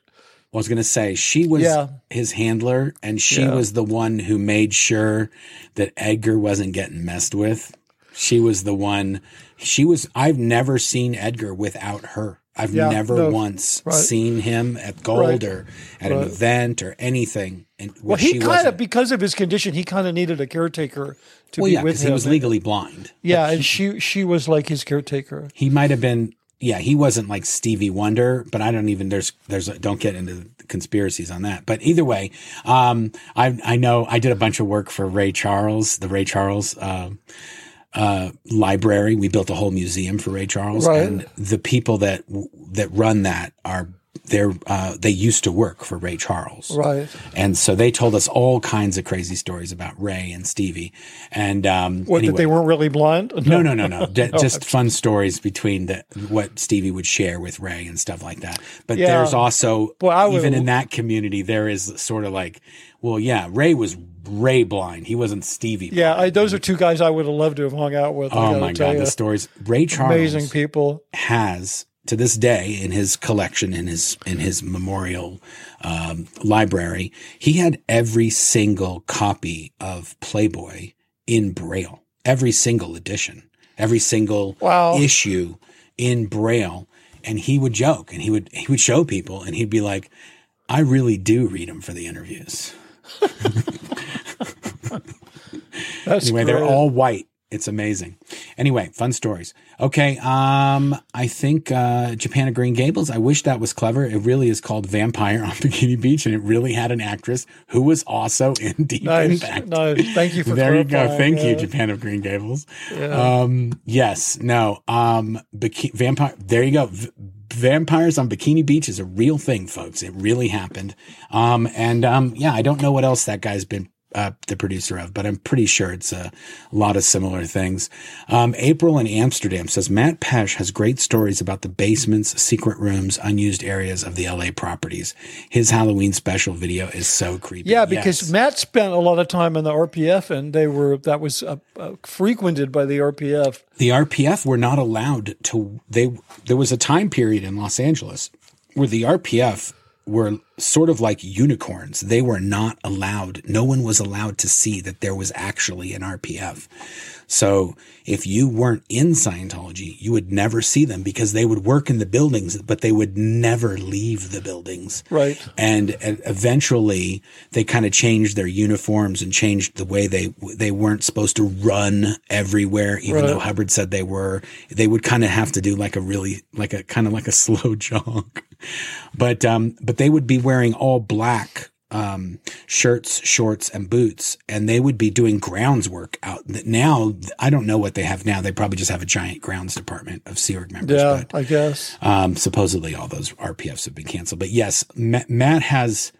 I was going to say she was Yeah. his handler, and she Yeah. was the one who made sure that Edgar wasn't getting messed with. She was the one. She was. I've never seen Edgar without her. I've Yeah, never no, once right. seen him at Gold Right. or at Right. an event or anything. And Well, she he kind wasn't. of, because of his condition, he kind of needed a caretaker to Well, be yeah, with because him. he was legally blind. Yeah, and she she was like his caretaker. He might have been. Yeah, he wasn't like Stevie Wonder, but I don't even. There's there's. A, don't get into the conspiracies on that. But either way, um, I I know I did a bunch of work for Ray Charles, the Ray Charles. Uh, uh, library. We built a whole museum for Ray Charles, Right. and the people that that run that are they're uh, they used to work for Ray Charles, Right. and so they told us all kinds of crazy stories about Ray and Stevie, and um, What, anyway. that they weren't really blind? No, no, no, no. D- just fun stories between the, what Stevie would share with Ray and stuff like that. But Yeah. there's also, Well, I would- even in that community, there is sort of like, well, yeah, Ray was Ray blind. He wasn't Stevie blind. Yeah, I, those are two guys I would have loved to have hung out with. I Oh gotta my tell God, you. the stories. Ray Charles Amazing people. has to this day in his collection, in his in his memorial um, library, he had every single copy of Playboy in Braille, every single edition, every single Wow. issue in Braille, and he would joke and he would he would show people and he'd be like, "I really do read them for the interviews." That's Anyway, great. they're all white. It's amazing. Anyway, fun stories. Okay, um, I think uh, Japan of Green Gables. I wish that was clever. It really is called Vampire on Bikini Beach, and it really had an actress who was also in Deep Nice, Impact. nice. Thank you for There you go. clarifying, Thank you, yeah. Japan of Green Gables. Yeah. Um, yes. No. Um, biki- vampire. There you go. V- Vampires on Bikini Beach is a real thing, folks. It really happened. Um, and um, yeah, I don't know what else that guy's been uh, the producer of, but I'm pretty sure it's a lot of similar things. Um, April in Amsterdam says Matt Pesh has great stories about the basements, secret rooms, unused areas of the L A properties. His Halloween special video is so creepy. Yeah, because Yes. Matt spent a lot of time in the R P F, and they were that was uh, uh, frequented by the R P F. the R P F were not allowed to. They there was a time period in Los Angeles where the R P F were sort of like unicorns. They were not allowed. No one was allowed to see that there was actually an R P F. So if you weren't in Scientology, you would never see them because they would work in the buildings, but they would never leave the buildings. Right. And, and eventually they kind of changed their uniforms and changed the way they, they weren't supposed to run everywhere, even Right. though Hubbard said they were. They would kind of have to do like a really, like a kind of like a slow jog. But, um, but they would be wearing all black, um, shirts, shorts, and boots, and they would be doing grounds work out. Now, I don't know what they have now. They probably just have a giant grounds department of Sea Org members. Yeah, but, I guess. um, supposedly all those R P Fs have been canceled. But yes, Ma- Matt has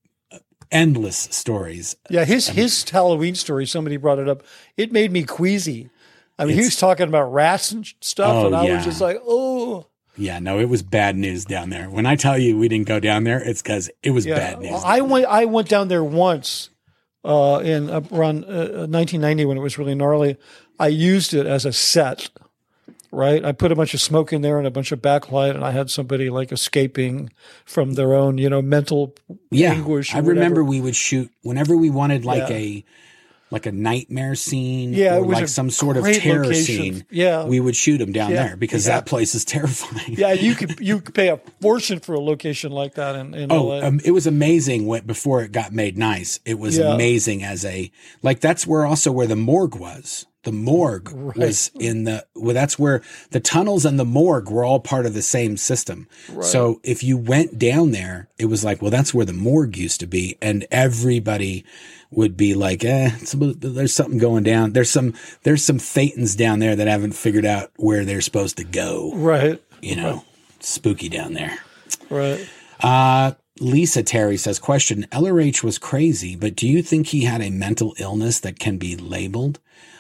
endless stories. Yeah, his his Halloween story. Somebody brought it up. It made me queasy. I mean, he was talking about rats and stuff, Oh, and I yeah. was just like, oh. Yeah, no, it was bad news down there. When I tell you we didn't go down there, it's because it was Yeah, bad news. I went. I went down there once uh, in uh, around uh, nineteen ninety when it was really gnarly. I used it as a set. Right, I put a bunch of smoke in there and a bunch of backlight, and I had somebody like escaping from their own, you know, mental yeah, anguish. or I remember whatever. we would shoot whenever we wanted like Yeah. a like a nightmare scene Yeah, or it was like a some sort of great terror location. scene. Yeah. we would shoot them down Yeah, there because yeah. that place is terrifying. Yeah, you could you could pay a fortune for a location like that in, in Oh, L A. um, it was amazing when, before it got made nice. It was Yeah. amazing as a, like, that's where also where the morgue was. The morgue was in the, well, that's where the tunnels and the morgue were all part of the same system. So if you went down there, it was like, well, that's where the morgue used to be. And everybody would be like, eh, it's, there's something going down. There's some, there's some Thetans down there that haven't figured out where they're supposed to go. Right, You know, spooky down there. right. Uh, Lisa Terry says, question, L R H was crazy, but do you think he had a mental illness that can be labeled?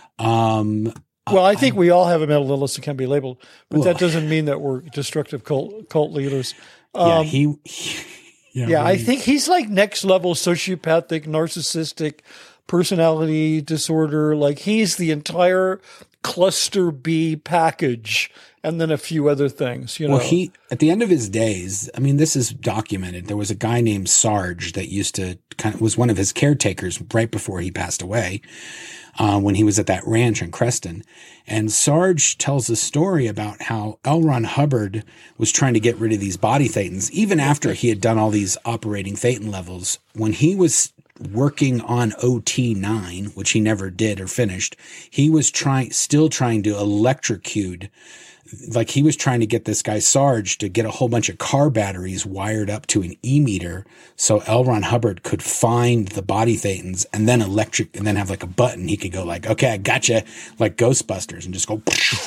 Um, Well, I think we all have a mental illness that can be labeled, but Well- that doesn't mean that we're destructive cult cult leaders. yeah, Um, he, he yeah, yeah, I really- think he's like next level sociopathic, narcissistic personality disorder. Like he's the entire cluster B package, and then a few other things. You know, Well, he at the end of his days, I mean, this is documented. There was a guy named Sarge that used to kind of was one of his caretakers right before he passed away, uh, when he was at that ranch in Creston. And Sarge tells a story about how L. Ron Hubbard was trying to get rid of these body thetans, even after he had done all these operating thetan levels. When he was working on O T nine, which he never did or finished, he was trying, still trying to electrocute. Like he was trying to get this guy Sarge to get a whole bunch of car batteries wired up to an E-meter so L. Ron Hubbard could find the body thetans and then electric and then have like a button. He could go like, okay, I gotcha, like Ghostbusters, and just go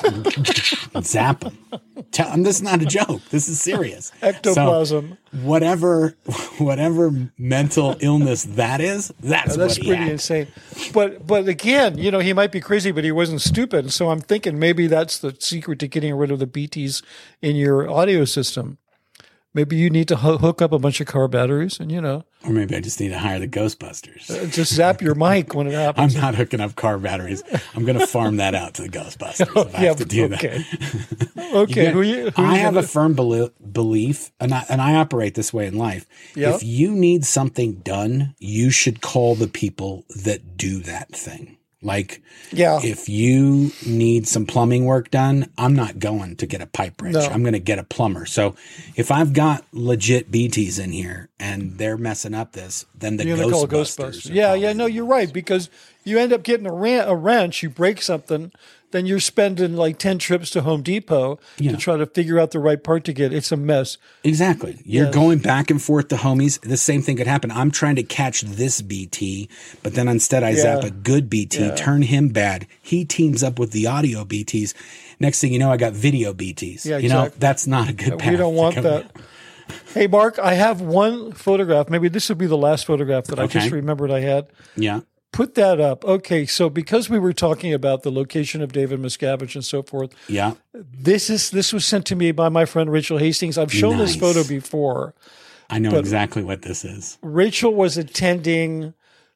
and zap them. Tell him this is not a joke. This is serious. Ectoplasm. So whatever, whatever mental illness that is, that's, Yeah, that's what he pretty had. insane. But but again, you know, he might be crazy, but he wasn't stupid. So I'm thinking maybe that's the secret to getting rid of the B Ts in your audio system. Maybe you need to ho- hook up a bunch of car batteries, and you know, Or maybe I just need to hire the Ghostbusters. just zap your mic when it I'm happens. not hooking up car batteries. I'm going to farm that out to the Ghostbusters if I yeah, have to do okay. that. Okay, You who get- you? Who I you have gonna- a firm beli- belief, and I, and I operate this way in life. Yeah. If you need something done, you should call the people that do that thing. Like, Yeah. if you need some plumbing work done, I'm not going to get a pipe wrench. No. I'm going to get a plumber. So if I've got legit B Ts in here and they're messing up this, then the You're gonna call Ghostbusters. Ghostbusters. are Yeah, probably yeah, no, the you're ones. right, because you end up getting a, ran- a wrench, you break something, then you're spending like ten trips to Home Depot Yeah. to try to figure out the right part to get. It's a mess. Exactly. You're Yes. going back and forth to homies. The same thing could happen. I'm trying to catch this B T, but then instead I zap Yeah. a good B T, Yeah. turn him bad. He teams up with the audio B Ts. Next thing you know, I got video B Ts. Yeah, You know, exactly. that's not a good path. We don't to want go that. down. Hey, Mark, I have one photograph. Maybe this would be the last photograph that I just Okay. remembered I had. Yeah. Put that up. Okay, so because we were talking about the location of David Miscavige and so forth, Yeah. this is this was sent to me by my friend Rachel Hastings. I've shown this Nice. photo before. I know exactly what this is. Rachel was attending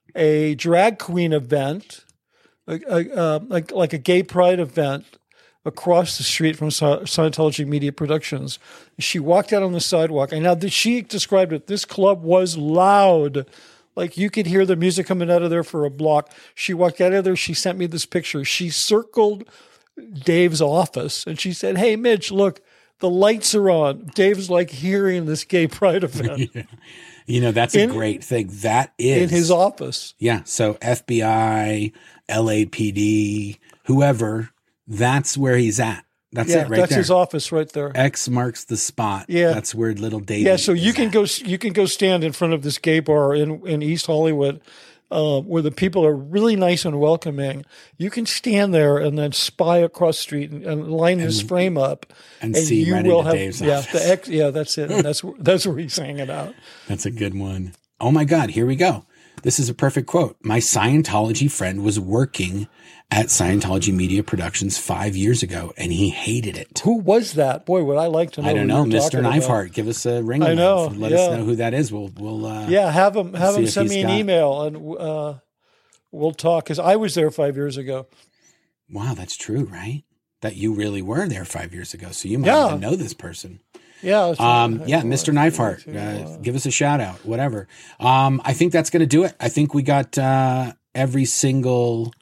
a drag queen event, a, a, uh, like like a gay pride event across the street from Sci- Scientology Media Productions. She walked out on the sidewalk, and now that she described it, this club was loud. Like you could hear the music coming out of there for a block. She walked out of there. She sent me this picture. She circled Dave's office and she said, "Hey, Mitch, look, the lights are on." Dave's like hearing this gay pride event You know, that's In- a great thing. That is in his office. Yeah. So F B I, L A P D, whoever, that's where he's at. That's Yeah, it right that's there. his office right there. X marks the spot. Yeah. That's where little David. Yeah, so you is can at. go you can go stand in front of this gay bar in in East Hollywood, uh, where the people are really nice and welcoming. You can stand there and then spy across the street and, and line this frame up, and see right into Dave's yeah office. the X yeah that's it. And that's where- that's where he's hanging out. That's a good one. Oh my God, here we go. This is a perfect quote. My Scientology friend was working at Scientology Media Productions five years ago, and he hated it. Who was that? Boy, would I like to know. I don't who know, you're Mister talking about. Neifhart. Give us a ring. I know, around. Let yeah. us know who that is. We'll we'll uh, Yeah, have him have see him if send he's me an got- email and uh, we'll talk. Because I was there five years ago. Wow, that's true, right? That you really were there five years ago, so you might Yeah. even know this person. Yeah, it's- Um, yeah, uh, Mister Neifhart, uh, give us a shout out, whatever. Um, I think that's going to do it. I think we got uh, every single.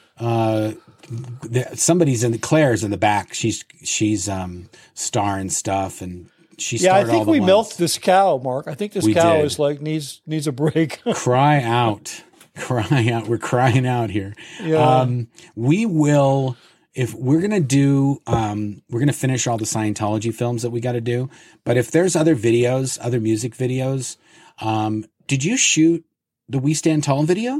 Uh, the, somebody's in the Claire's in the back. She's she's um, starring stuff, and she Yeah, I started all think the we ones. milked this cow, Mark. I think this We cow did. is like needs needs a break. Cry out, cry out. We're crying out here. Yeah. Um, we will. If we're going to do, um, we're going to finish all the Scientology films that we got to do. But if there's other videos, other music videos, um, did you shoot the We Stand Tall video?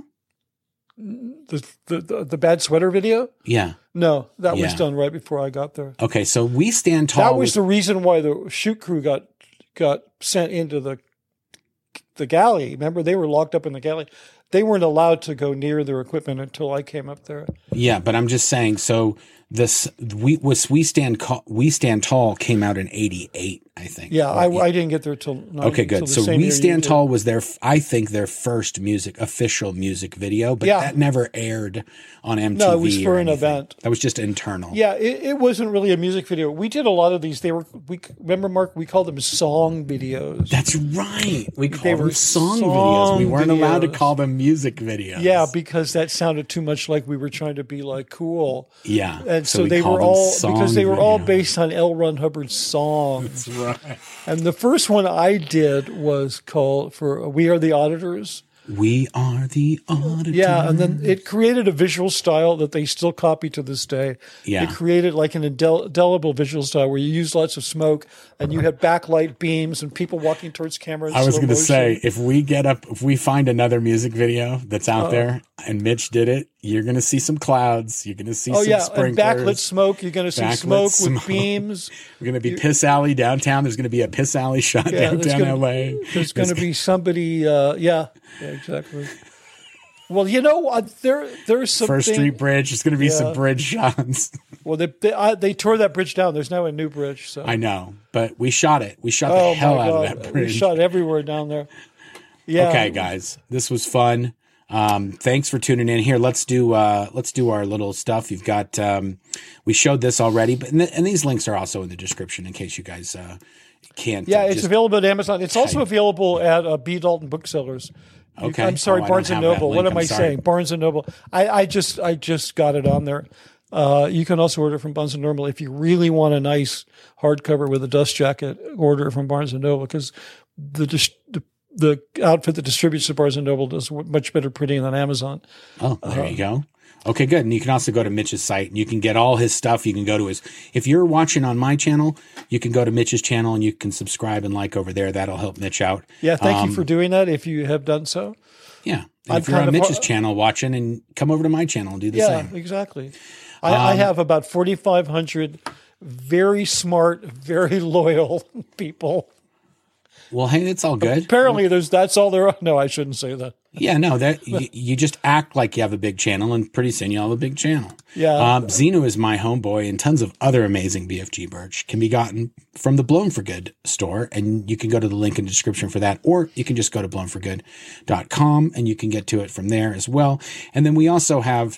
the, the the the bad sweater video? Yeah. No, that was Yeah. done right before I got there. Okay. So We Stand Tall. That was the reason why the shoot crew got got sent into the the galley. Remember, they were locked up in the galley. They weren't allowed to go near their equipment until I came up there. Yeah, but I'm just saying. So this we was we stand Ca- we stand tall came out in eighty-eight, I think. Yeah, I, Or- I didn't get there till ninety, Okay, good. till the So same We year you Stand did. Tall was their, I think, their first music, official music video, but Yeah. that never aired on M T V. No, it was for or an anything. event. That was just internal. Yeah, it, it wasn't really a music video. We did a lot of these. They were we remember Mark. We called them song videos. That's right. We called They them were song, song videos. We weren't allowed to videos. call them music videos. Yeah, because that sounded too much like we were trying to be like cool. Yeah. And so, we they called were them all song because they were all videos. based on L. Ron Hubbard's songs. That's right. And the first one I did was called for "We Are the Auditors." We are the auditors. Yeah, and then it created a visual style that they still copy to this day. Yeah. It created like an indel- indelible visual style where you use lots of smoke and you had backlight beams and people walking towards camera. in I was slow going to motion. say, if we get up, if we find another music video that's Uh-huh. out there and Mitch did it, you're going to see some clouds. You're going to see oh some yeah, sprinklers. and backlit smoke. You're going to see Backlit smoke, smoke. with beams. We're going to be Piss Alley downtown. There's going to be a Piss Alley shot Yeah, there's downtown gonna- L A. There's going to be somebody. Uh, yeah, yeah, exactly. Well, you know, uh, there there's something. First Street Bridge. There's going to be some Yeah. bridge shots. Well, they they, I, they tore that bridge down. There's now a new bridge. So I know, but we shot it. We shot oh the hell my out god, of that we bridge. shot everywhere down there. Yeah. Okay, guys, this was fun. Um, thanks for tuning in here. Let's do uh, let's do our little stuff. You've got um, we showed this already, but and, th- and these links are also in the description in case you guys uh, can't. Yeah, uh, it's just- available at Amazon. It's also available at uh, B. Dalton Booksellers. You- Okay. I'm sorry, Oh, I Barnes don't and have that Noble. What link. am I'm I sorry. saying? Barnes and Noble. I, I just I just got it on there. Uh, you can also order from Barnes and Noble if you really want a nice hardcover with a dust jacket. Order from Barnes and Noble because the, dis- the the outfit that distributes to Barnes and Noble does much better printing than Amazon. Oh, there you go. Okay, good. And you can also go to Mitch's site and you can get all his stuff. You can go to his, if you're watching on my channel, you can go to Mitch's channel and you can subscribe and like over there. That'll help Mitch out. Yeah, thank Um, you for doing that. If you have done so. Yeah. And I'm if you're kind on of- Mitch's channel watching, and come over to my channel and do the Yeah, same. exactly. I, I have about forty-five hundred very smart, very loyal people. Well, hey, it's all good. Apparently, there's that's all there are. No, I shouldn't say that. Yeah, no, that you, you just act like you have a big channel, and pretty soon you'll have a big channel. Yeah. Um, Zeno is my homeboy, and tons of other amazing B F G merch can be gotten from the Blown for Good store, and you can go to the link in the description for that, or you can just go to blown for good dot com and you can get to it from there as well. And then we also have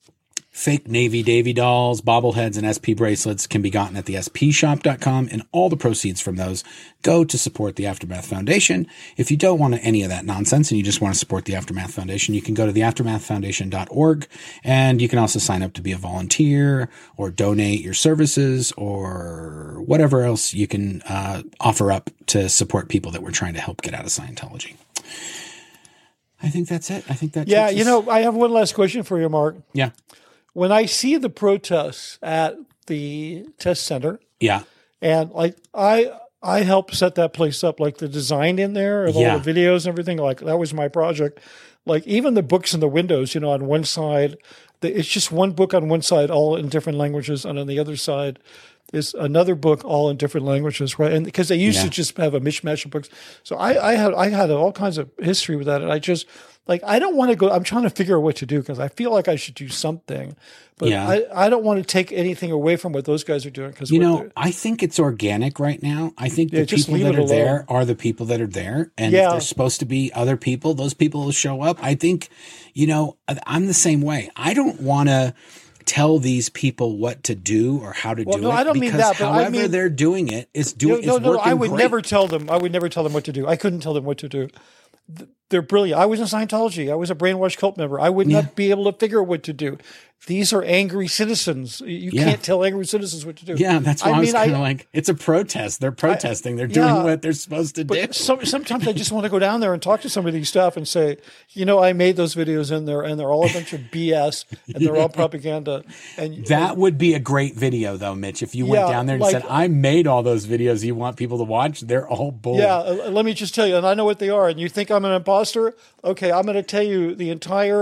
fake Navy Davy dolls, bobbleheads, and S P bracelets can be gotten at the S P shop dot com, and all the proceeds from those go to support the Aftermath Foundation. If you don't want any of that nonsense and you just want to support the Aftermath Foundation, you can go to the aftermath foundation dot org, and you can also sign up to be a volunteer or donate your services or whatever else you can uh, offer up to support people that we're trying to help get out of Scientology. I think that's it. I think that Yeah, takes you us- know, I have one last question for you, Mark. yeah, When I see the protests at the test center, yeah. and like I I helped set that place up, like the design in there of Yeah. all the videos and everything. Like that was my project. Like even the books in the windows, you know, on one side, the, it's just one book on one side, all in different languages, and on the other side is another book, all in different languages, right? And because they used Yeah. to just have a mishmash of books, so I, I had I had all kinds of history with that, and I just like I don't want to go. I'm trying to figure out what to do because I feel like I should do something, but Yeah. I, I don't want to take anything away from what those guys are doing because You know, I think it's organic right now. I think Yeah, the just people leave that it are alone. there are the people that are there. And Yeah. if there's supposed to be other people, those people will show up. I think, you know, I- I'm the same way. I don't want to tell these people what to do or how to Well, do no, it. I don't mean because that, but I however mean- they're doing it is No, doing no, is no. working I would great. never tell them. I would never tell them what to do. I couldn't tell them what to do. Th- They're brilliant. I was in Scientology. I was a brainwashed cult member. I would Yeah. not be able to figure out what to do. These are angry citizens. You Yeah. can't tell angry citizens what to do. Yeah, that's why I, I was mean, kind I- of like, it's a protest. They're protesting. they're doing yeah. what they're supposed to do. But some, sometimes I just want to go down there and talk to some of these staff and say, you know, I made those videos in there, and they're all a bunch of B S, and they're all propaganda. And That would be a great video, though, Mitch. If you went Yeah, down there and like- said, I made all those videos you want people to watch, they're all bull. Yeah, uh, let me just tell you, and I know what they are. And you think I'm an imposter? Okay, I'm going to tell you the entire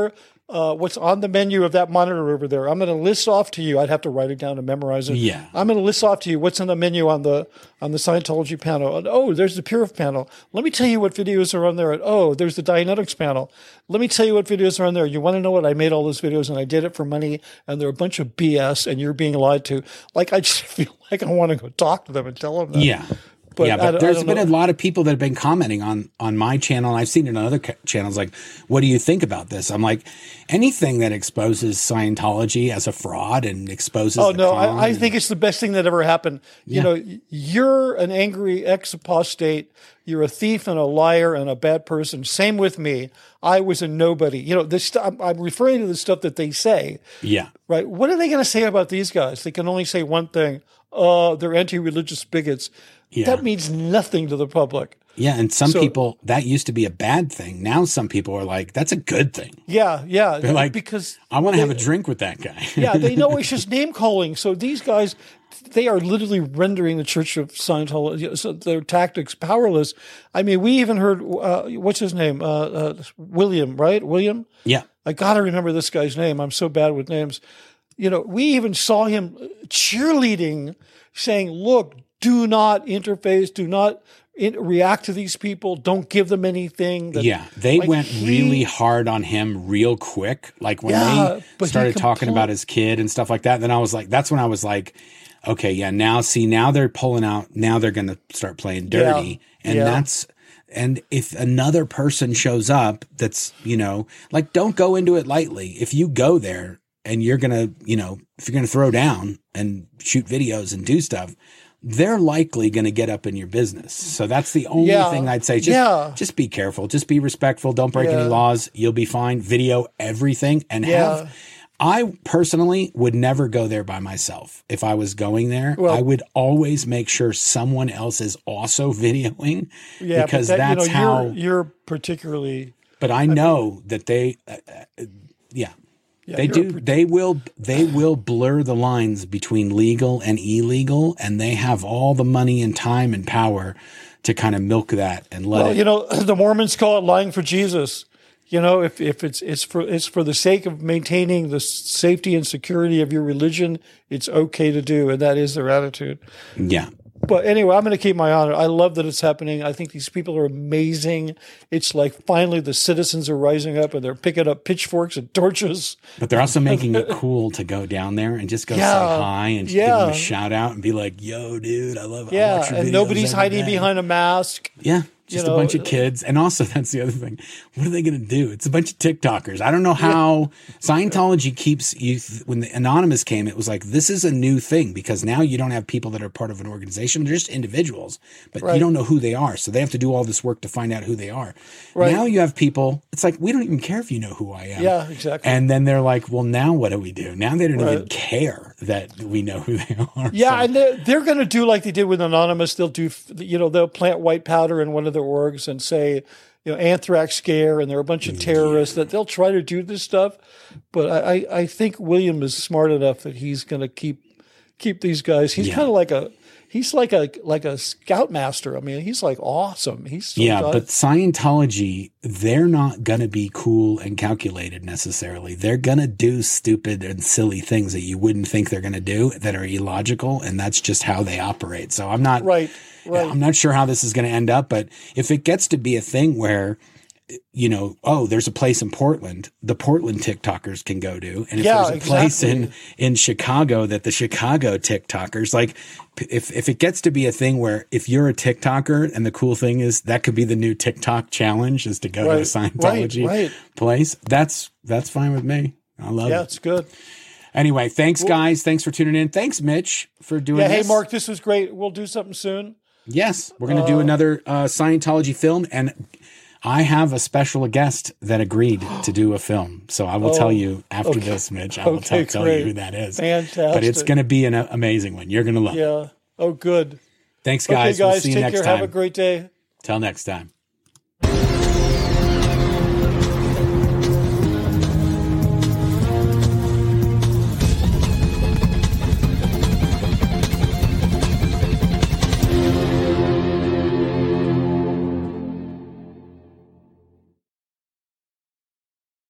uh, what's on the menu of that monitor over there. I'm going to list off to you. I'd have to write it down and memorize it. Yeah. I'm going to list off to you what's on the menu on the on the Scientology panel. And, oh, there's the Puriff panel. Let me tell you what videos are on there. And, oh, there's the Dianetics panel. Let me tell you what videos are on there. You want to know what? I made all those videos and I did it for money, and they're a bunch of B S, and you're being lied to. Like, I just feel like I want to go talk to them and tell them that. Yeah. But yeah, I but don't- I there's don't been know. a lot of people that have been commenting on on my channel, and I've seen it on other ca- channels. Like, what do you think about this? I'm like, anything that exposes Scientology as a fraud and exposes. Oh the no, con I, I and- think it's the best thing that ever happened. You Yeah. know, you're an angry ex-apostate. You're a thief and a liar and a bad person. Same with me. I was a nobody. You know, this. st- I'm, I'm referring to the stuff that they say. yeah, Right? What are they going to say about these guys? They can only say one thing. Uh, they're anti-religious bigots. Yeah. That means nothing to the public. yeah, and some So- people that used to be a bad thing. Now some people are like, that's a good thing. Yeah, yeah. They're like, because I want to have a drink with that guy. yeah, they know it's just name calling. So these guys, they are literally rendering the Church of Scientology, so their tactics powerless. I mean, we even heard, uh, what's his name? Uh, uh, William, right? William? yeah, I got to remember this guy's name. I'm so bad with names. You know, we even saw him cheerleading, saying, look, do not interface, do not in, react to these people, don't give them anything. That- yeah. They like, went he- really hard on him real quick. Like when Yeah, they but he started talking compl- about his kid and stuff like that. Then I was like, that's when I was like, okay, yeah. Now see, now they're pulling out. Now they're going to start playing dirty, Yeah, and yeah. that's. And if another person shows up, that's you know, like don't go into it lightly. If you go there and you're gonna, you know, if you're gonna throw down and shoot videos and do stuff, they're likely going to get up in your business. So that's the only Yeah. thing I'd say. Just, Yeah. just be careful. Just be respectful. Don't break any Yeah. laws. You'll be fine. Video everything and Yeah. have. I personally would never go there by myself. If I was going there, Well- I would always make sure someone else is also videoing Yeah, because but that, that's you know, how. you're, you're particularly. But I know that they, uh, uh, yeah, Yeah, they you're do. a partic- They will. They will blur the lines between legal and illegal, and they have all the money and time and power to kind of milk that and let Well, it. you know, the Mormons call it lying for Jesus. You know, if, if it's it's for it's for the sake of maintaining the safety and security of your religion, it's okay to do, and that is their attitude. Yeah, But anyway, I'm going to keep my honor. I love that it's happening. I think these people are amazing. It's like finally the citizens are rising up and they're picking up pitchforks and torches. but they're also making it cool to go down there and just go Yeah. say hi and just give Yeah. them a shout out and be like, "Yo, dude, I love. I Yeah, watch your and videos nobody's every hiding day." behind a mask. Yeah, just you a know, bunch of kids. And also, that's the other thing. What are they going to do? It's a bunch of TikTokers. I don't know how Scientology keeps you. When the Anonymous came, it was like, this is a new thing because now you don't have people that are part of an organization. They're just individuals, but Right. you don't know who they are. So they have to do all this work to find out who they are. Right. Now you have people, it's like, we don't even care if you know who I am. Yeah, exactly. And then they're like, well, now what do we do? Now they don't even Right. care that we know who they are. Yeah, So- and they're, they're going to do like they did with Anonymous. They'll do, you know, they'll plant white powder in one of their orgs and say, you know, anthrax scare, and they're a bunch of terrorists that they'll try to do this stuff. But I, I, I think William is smart enough that he's going to keep keep these guys. He's Yeah. kind of like a he's like a like a scoutmaster. I mean, he's like awesome. He's so Yeah, tough. but Scientology, they're not going to be cool and calculated necessarily. They're going to do stupid and silly things that you wouldn't think they're going to do that are illogical, and that's just how they operate. So I'm not right, right. I'm not sure how this is going to end up, but if it gets to be a thing where you know, oh, there's a place in Portland, the Portland TikTokers can go to. And if Yeah, there's a place in, exactly. in Chicago that the Chicago TikTokers, like if, if it gets to be a thing where if you're a TikToker and the cool thing is that could be the new TikTok challenge is to go to a Right, Scientology right, right. place, that's, that's fine with me. I love Yeah, it. it's good. Anyway, thanks guys. Thanks for tuning in. Thanks, Mitch, for doing Yeah, this. hey, Mark, this was great. We'll do something soon. Yes, we're going to do another uh, Scientology film, and I have a special guest that agreed to do a film. So I will Oh, tell you after okay. this, Mitch. I will Okay, tell, tell great. you who that is. Fantastic. But it's going to be an uh, amazing one. You're going to love it. Yeah. Oh, good. Thanks, guys. Okay, We'll guys, see you take next care. time. Have a great day. Till next time.